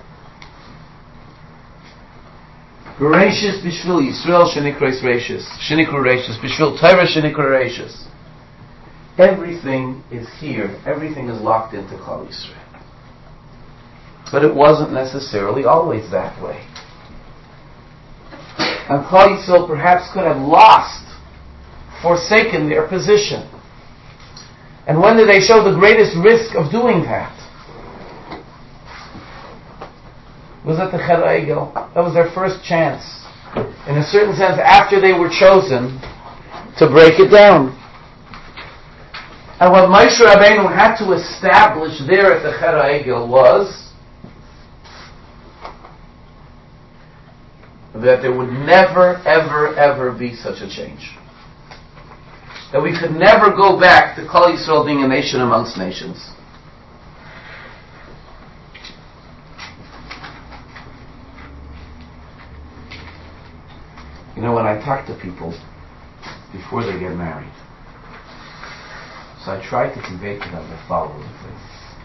Reishis b'shvil Yisrael shenikros reishis. Shenikru reishis. B'shvil Torah shenikru reishis. Everything is here. Everything is locked into Klal Yisrael. But it wasn't necessarily always that way. And Klal Yisrael perhaps could have lost, forsaken their position. And when did they show the greatest risk of doing that? It was at the Cher Egel. That was their first chance. In a certain sense, after they were chosen, to break it down. And what Moshe Rabbeinu had to establish there at the Cher Egel was that there would never, ever, ever be such a change. That we could never go back to Klal Yisrael being a nation amongst nations. You know, when I talk to people before they get married, so I try to convey to them the following thing.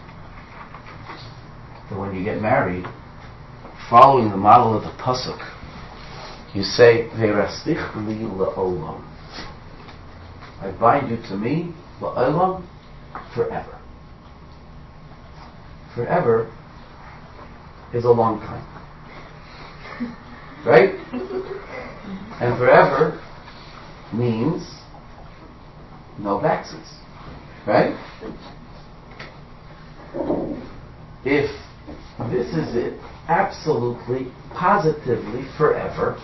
That when you get married, following the model of the Pasuk, you say, Ve'rastich li la'olam. I bind you to me, la'olam, forever. Forever is a long time. Right? And forever means no backseats. Right? If this is it, absolutely, positively, forever,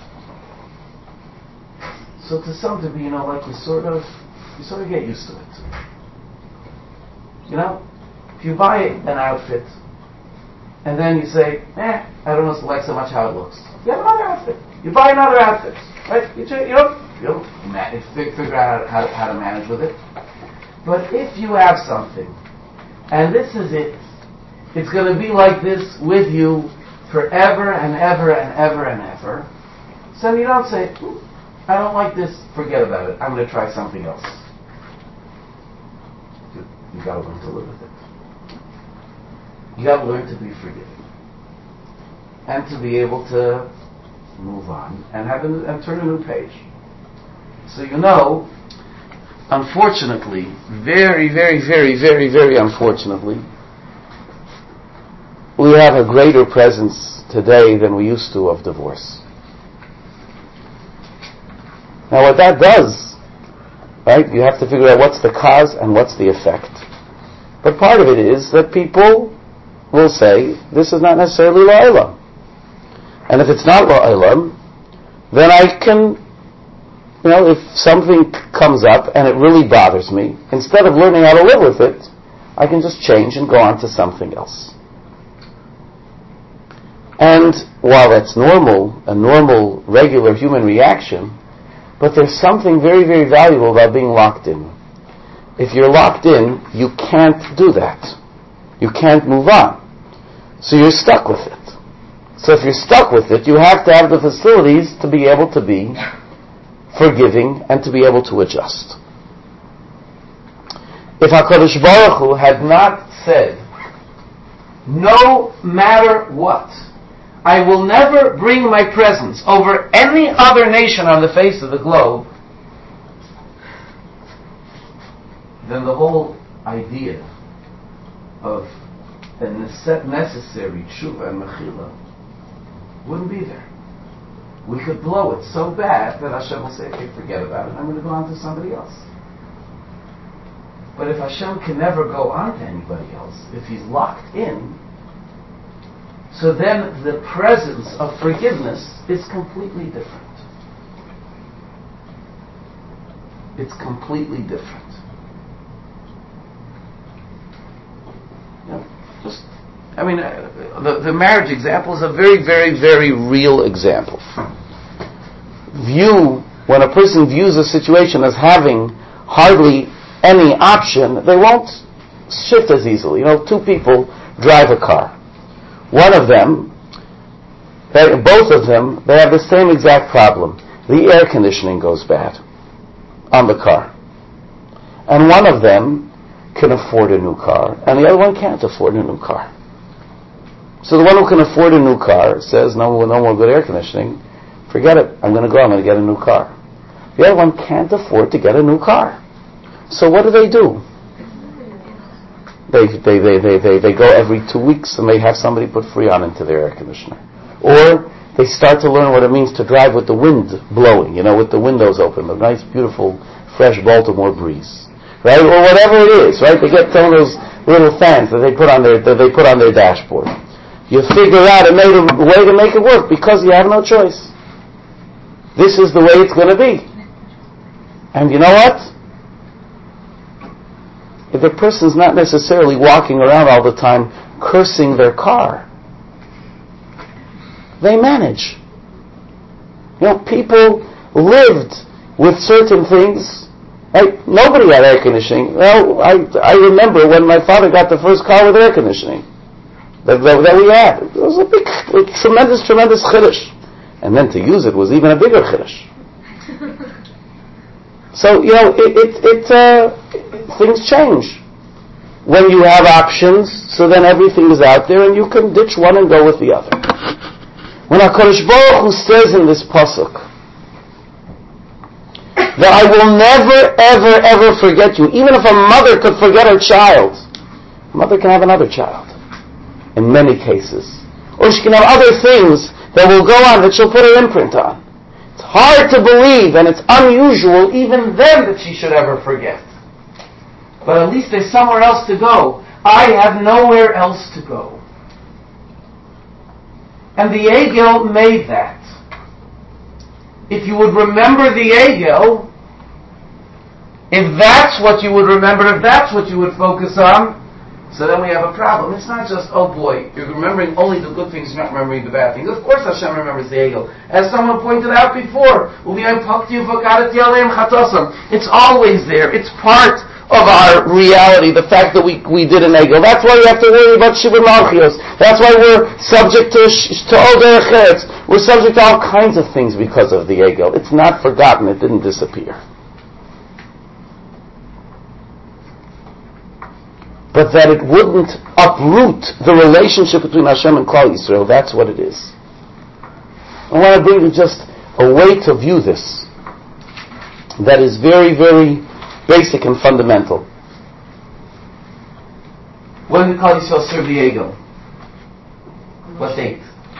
so to some degree, you know, like you sort of, you sort of get used to it. You know, if you buy an outfit, and then you say, eh, I don't know like so much how it looks. You have another outfit. You buy another outfit, right? You, you don't, you don't manage, figure out how, how to manage with it. But if you have something, and this is it, it's going to be like this with you forever and ever and ever and ever. So you don't say, I don't like this, forget about it. I'm going to try something else. You, you got to learn to live with it. You got to learn to be forgiving. And to be able to move on and have a, and turn a new page. So you know, unfortunately, very, very, very, very, very unfortunately, we have a greater presence today than we used to of divorce. Now what that does, right, you have to figure out what's the cause and what's the effect. But part of it is that people will say, this is not necessarily la'olam. And if it's not la'olam, then I can, you know, if something comes up and it really bothers me, instead of learning how to live with it, I can just change and go on to something else. And while that's normal, a normal, regular human reaction, but there's something very, very valuable about being locked in. If you're locked in, you can't do that. You can't move on. So you're stuck with it. So if you're stuck with it, you have to have the facilities to be able to be forgiving and to be able to adjust. If HaKadosh Baruch Hu had not said, no matter what, I will never bring my presence over any other nation on the face of the globe, then the whole idea of a necessary tshuva and mechila wouldn't be there. we could blow it so bad that Hashem will say, okay, forget about it, I'm going to go on to somebody else. But if Hashem can never go on to anybody else, if He's locked in, so then the presence of forgiveness is completely different. It's completely different. You know, just, I mean, uh, the, the marriage example is a very, very, very real example. View, when a person views a situation as having hardly any option, they won't shift as easily. You know, two people drive a car. One of them, they, both of them, they have the same exact problem. The air conditioning goes bad on the car. And one of them can afford a new car, and the other one can't afford a new car. So the one who can afford a new car says, no, no more good air conditioning, forget it, I'm going to go, I'm going to get a new car. The other one can't afford to get a new car. So what do they do? They, they, they, they, they, they go every two weeks and they have somebody put Freon into their air conditioner. Or they start to learn what it means to drive with the wind blowing, you know, with the windows open, the nice, beautiful, fresh Baltimore breeze. Right? Or whatever it is, right? They get some of those little fans that they put on their, that they put on their dashboard. You figure out a way to make it work because you have no choice. This is the way it's going to be. And you know what? The person's not necessarily walking around all the time cursing their car. They manage. You know, people lived with certain things. Right? Nobody had air conditioning. Well, I, I remember when my father got the first car with air conditioning that, that, that we had. It was a big, a tremendous, tremendous chiddush. And then to use it was even a bigger chiddush. So, you know, it, it, it, uh, things change. When you have options, so then everything is out there and you can ditch one and go with the other. When HaKadosh Baruch Hu says in this pasuk that I will never, ever, ever forget you, even if a mother could forget her child, a mother can have another child, in many cases. Or she can have other things that will go on that she'll put her imprint on. It's hard to believe, and it's unusual even then that she should ever forget. But at least there's somewhere else to go. I have nowhere else to go. And the Egel made that. If you would remember the Egel, if that's what you would remember, if that's what you would focus on, so then we have a problem. It's not just, oh boy, you're remembering only the good things, you're not remembering the bad things. Of course Hashem remembers the Egel. As someone pointed out before, it's always there. It's part of our reality, the fact that we, we did an Egel. That's why we have to worry about Shibur Malchios. That's why we're subject to to Oder Eretz. We're subject to all kinds of things because of the Egel. It's not forgotten. It didn't disappear. But that it wouldn't uproot the relationship between Hashem and Klal Yisrael, that's what it is. I want to bring you just a way to view this that is very, very basic and fundamental. When did Klal Yisrael serve the Egel? What date?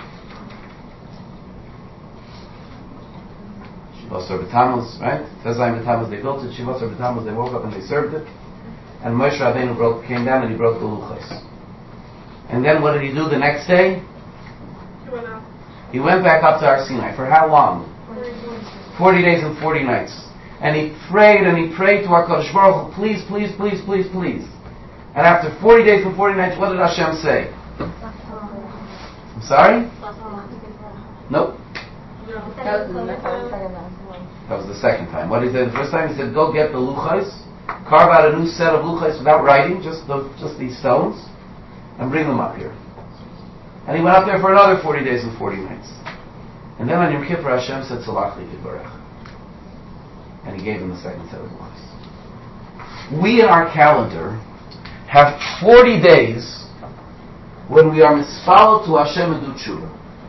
Shivasar B'Tammuz, right? Tezayim B'Tammuz they built it, Shivasar B'Tammuz they woke up and they served it. And Moshe Rabbeinu broke, came down and he broke the luchos. And then what did he do the next day?
He went out.
He went back up to Har Sinai. For how long? Forty days and forty nights. And he prayed and he prayed to HaKadosh Baruch Hu, please, please, please, please, please. And after forty days and forty nights, what did Hashem say? I'm sorry? Nope.
That was the second time.
That was the second time. What he said the first time? He said, go get the luchos. Carve out a new set of luchos without writing, just the, just these stones, and bring them up here. And he went up there for another forty days and forty nights. And then on Yom Kippur, Hashem said, Salach li Yivarech. And he gave him the second set of luchos. We in our calendar have forty days when we are misfollowed to Hashem and do tshuva.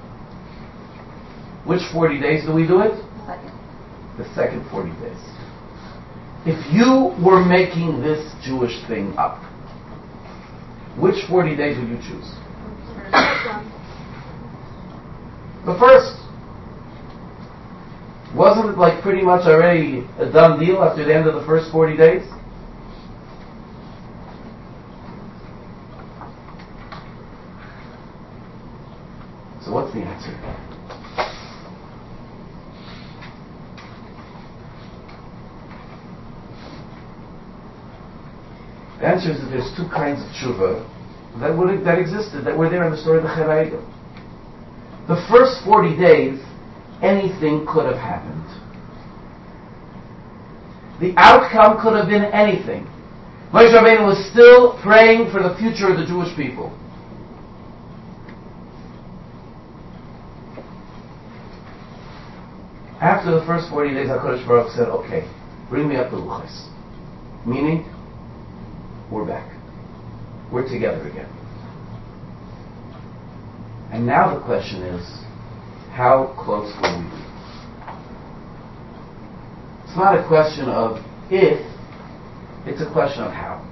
Which forty days do we do it?
Second.
The second forty days. If you were making this Jewish thing up, which forty days would you choose? The first. Wasn't it like pretty much already a done deal after the end of the first forty days? So what's the answer? The answer is that there's two kinds of tshuva that would that existed, that were there in the story of the Chera Egel. The first forty days, anything could have happened. The outcome could have been anything. Moshe Rabbeinu was still praying for the future of the Jewish people. After the first forty days, HaKadosh Baruch Hu said, okay, bring me up the luchos. Meaning, we're back. We're together again. And now the question is, how close will we be? It's not a question of if, it's a question of how.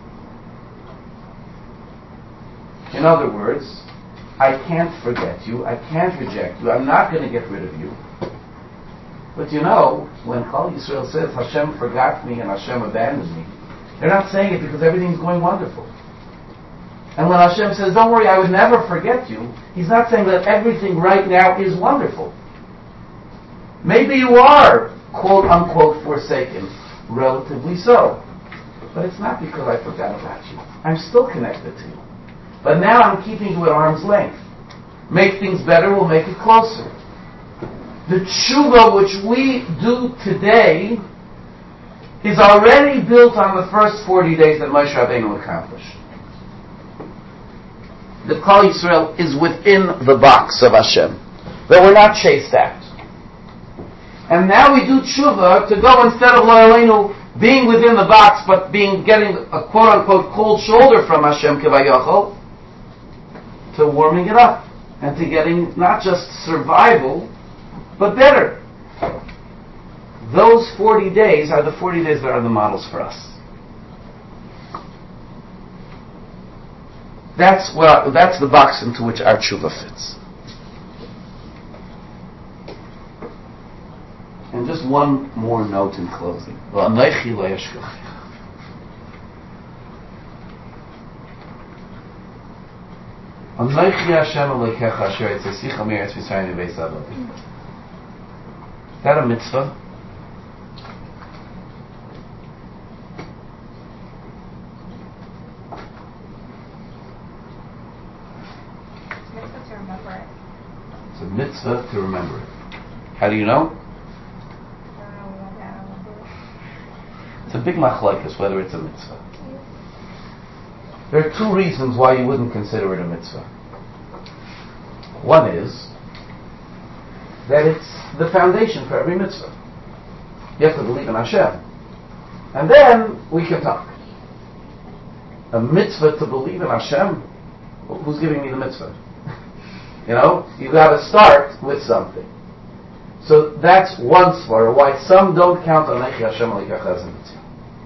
In other words, I can't forget you, I can't reject you, I'm not going to get rid of you. But you know, when Klal Yisrael says Hashem forgot me and Hashem abandoned me, they're not saying it because everything's going wonderful. And when Hashem says, don't worry, I would never forget you, He's not saying that everything right now is wonderful. Maybe you are, quote unquote, forsaken, relatively so. But it's not because I forgot about you. I'm still connected to you. But now I'm keeping you at arm's length. Make things better, we'll make it closer. The tshuva which we do today is already built on the first forty days that Moshe Rabbeinu accomplished. The Klal Yisrael is within the box of Hashem, that we're not chased out. And now we do tshuva to go instead of Lo Aleinu being within the box, but being getting a quote unquote cold shoulder from Hashem Kevayachol, to warming it up and to getting not just survival, but better. Those forty days are the forty days that are the models for us. That's what, that's the box into which our tshuva fits. And just one more note in closing. V'anechi lo yashkachich. Anechi Hashem Elokecha asher yitzisecha me'eretz Mitzrayim mibeis avodim. Is that a mitzvah? It's a mitzvah to remember it. How do you know? It's a big machlokes whether it's a mitzvah. There are two reasons why you wouldn't consider it a mitzvah. One is that it's the foundation for every mitzvah. You have to believe in Hashem. And then we can talk. A mitzvah to believe in Hashem? Well, who's giving me the mitzvah? You know, you got to start with something. So that's one svara why some don't count on Anechi Hashem Elokecha as a mitzvah.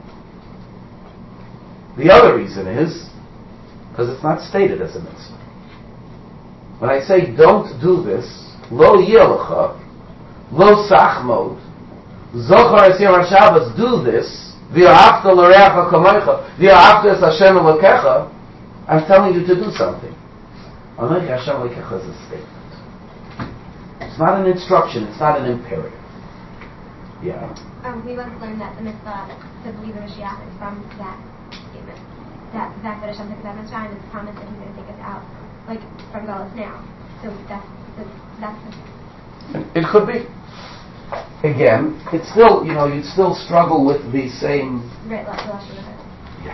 The other reason is because it's not stated as a mitzvah. When I say don't do this, lo yelecha, lo sachmod, zochar es yom HaShabbos, do this, v'ahavta l'reacha kamocha, v'ahavta es Hashem Elokecha, I'm telling you to do something. Anechi Hashem Elokecha is a statement. It's not an instruction, it's not an imperative. Yeah?
Um, we once learned that the mitzvah to believe in Mashiach is from that statement. That the fact that Hashem took us out of Mitzrayim is a promise that He's going to take us out, like, from Galus now. So that's the, that's the...
It could be. Again, it's still, you know, you'd still struggle with the same...
Right, the last one.
Yeah.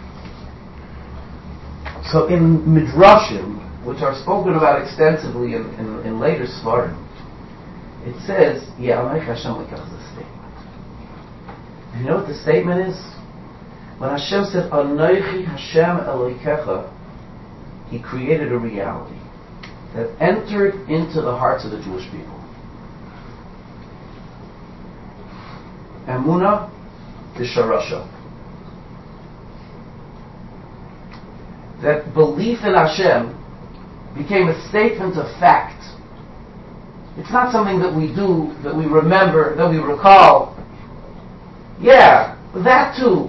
So in Midrashim, which are spoken about extensively in, in, in later Svarim, it says, yeah, Anechi Hashem Elokecha is a statement. And you know what the statement is? When Hashem said, Anechi Hashem Elokecha, He created a reality that entered into the hearts of the Jewish people. Emunah B'Sharasha. That belief in Hashem became a statement of fact It's not something that we do, that we remember, that we recall. Yeah, that too.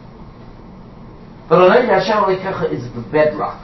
But Anochi Hashem Elokecha is the bedrock,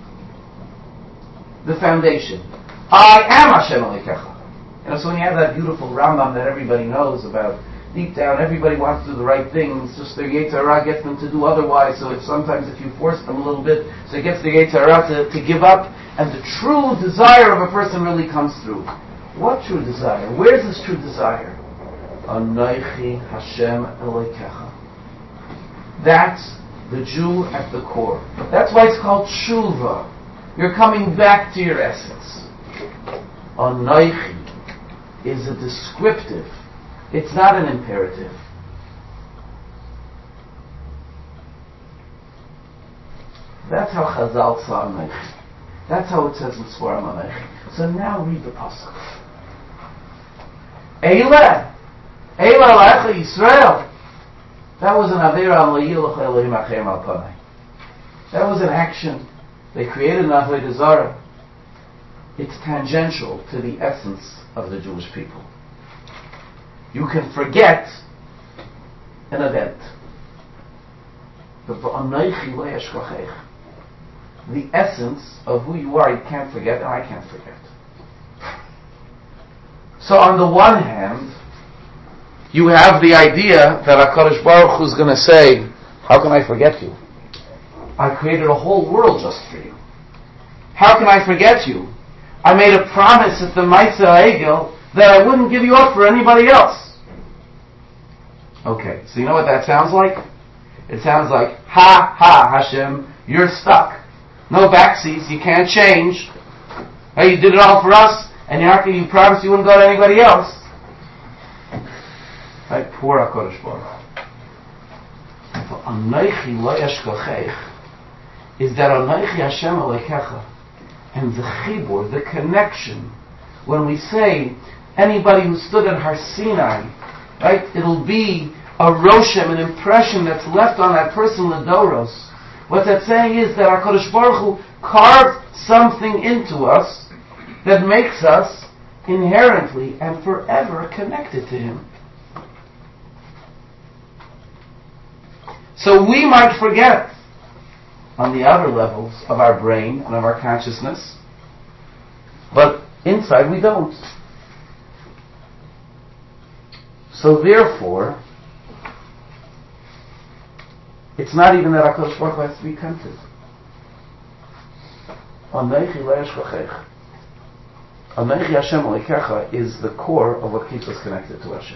the foundation. I am Hashem Elokecha. You know, so when you have that beautiful Rambam that everybody knows about, deep down, everybody wants to do the right thing. It's just their Yetzer Hara gets them to do otherwise. So it's sometimes if you force them a little bit, so it gets the Yetzer Hara to, to give up, and the true desire of a person really comes through. What true desire? Where's this true desire? Anochi Hashem Elokecha. That's the Jew at the core. That's why it's called tshuva. You're coming back to your essence. Anochi is a descriptive. It's not an imperative. That's how Chazal saw Anochi. That's how it says in Svarim Anochi. So now read the pasuk. Eila, Eila Alecha Yisrael. That was an Avera Al Yilach Elohim Achem Al Panai. That was an action. They created an Avodah Zarah. It's tangential to the essence of the Jewish people. You can forget an event. But the essence of who you are, you can't forget, and I can't forget. So on the one hand, you have the idea that HaKadosh Baruch Hu is going to say, how can I forget you? I created a whole world just for you. How can I forget you? I made a promise at the Maisa Egel that I wouldn't give you up for anybody else. Okay, so you know what that sounds like? It sounds like, ha, ha, Hashem, you're stuck. No backseats, you can't change. Hey, you did it all for us, and Yarka, you promised you wouldn't go to anybody else. Right, poor HaKadosh Baruch Hu. Anochi lo yeshkochech is that Anochi Hashem Elokecha, and the chibur, the connection. When we say anybody who stood at Har Sinai, right, it'll be a roshem, an impression that's left on that person l'doros. What that's saying is that our HaKadosh Baruch Hu carved something into us that makes us inherently and forever connected to Him. So we might forget on the outer levels of our brain and of our consciousness, but inside we don't. So therefore, it's not even that HaKadosh Baruch Hu has to be tempted. Anochi lo yeshkochech. Anochi Hashem Elokecha is the core of what keeps us connected to Hashem.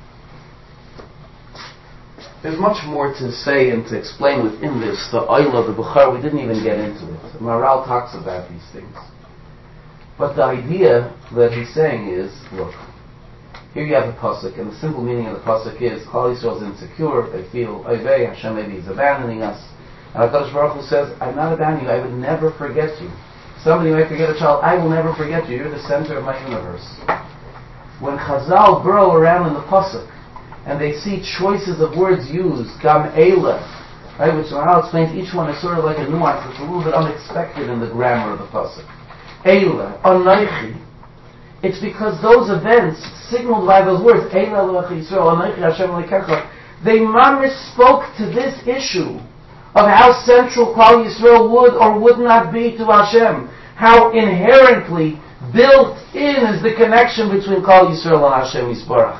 There's much more to say and to explain within this. The Oila, the Bukhar, we didn't even get into it. Maharal talks about these things. But the idea that he's saying is, look, here you have the pasuk, and the simple meaning of the pasuk is, Klal Yisrael is insecure, they feel, Oivei, Hashem maybe is abandoning us. And HaKadosh Baruch Hu says, I'm not abandoning you, I would never forget you. Somebody might forget a child, I will never forget you, you're the center of my universe. When Chazal burrow around in the pasuk, and they see choices of words used, Gam Eila, right, which Maharal explains each one is sort of like a nuance, it's a little bit unexpected in the grammar of the pasuk. Eila, Anochi. It's because those events, signaled by those words, Eila Elohecha Yisrael, Anochi Hashem Elokecha, they mamish spoke to this issue of how central Klal Yisrael would or would not be to Hashem, how inherently built in is the connection between Klal Yisrael and Hashem Yisbarach.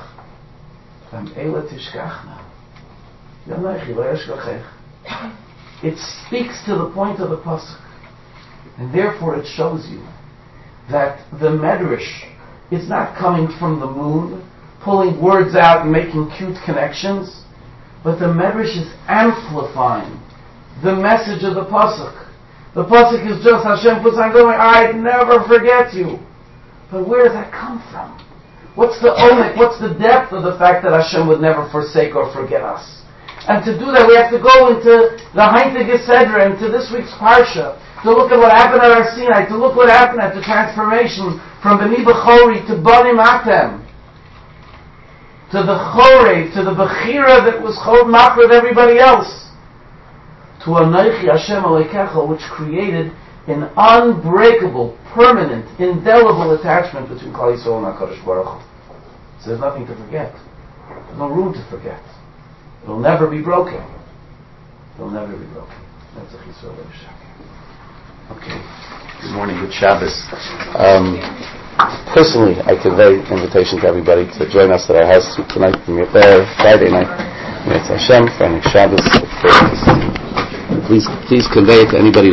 It speaks to the point of the pasuk, and therefore it shows you that the medrash is not coming from the moon, pulling words out and making cute connections, but the medrash is amplifying the message of the pasuk. The pasuk is just Hashem puts on going, I'd never forget you. But where does that come from? What's the omek, what's the depth of the fact that Hashem would never forsake or forget us? And to do that, we have to go into the Heintige Sedra, into this week's Parsha, to look at what happened at Har Sinai, to look what happened at the transformation from B'ni B'chori to Banim Atem, to the Chorev, to the Bechira that was Chod Machra of everybody else, to Anochi Hashem Elokecha, which created an unbreakable, permanent, indelible attachment between Klal Yisrael and HaKadosh Baruch Hu. So there's nothing to forget. There's no room to forget. It'll never be broken. It'll never be broken. That's a Yisrael B'Shak. Okay. Good morning. Good Shabbos. Um, personally, I convey an invitation to everybody to join us at our house tonight, uh, Friday night. It's Hashem, Friday Shabbos. Please, please convey it to anybody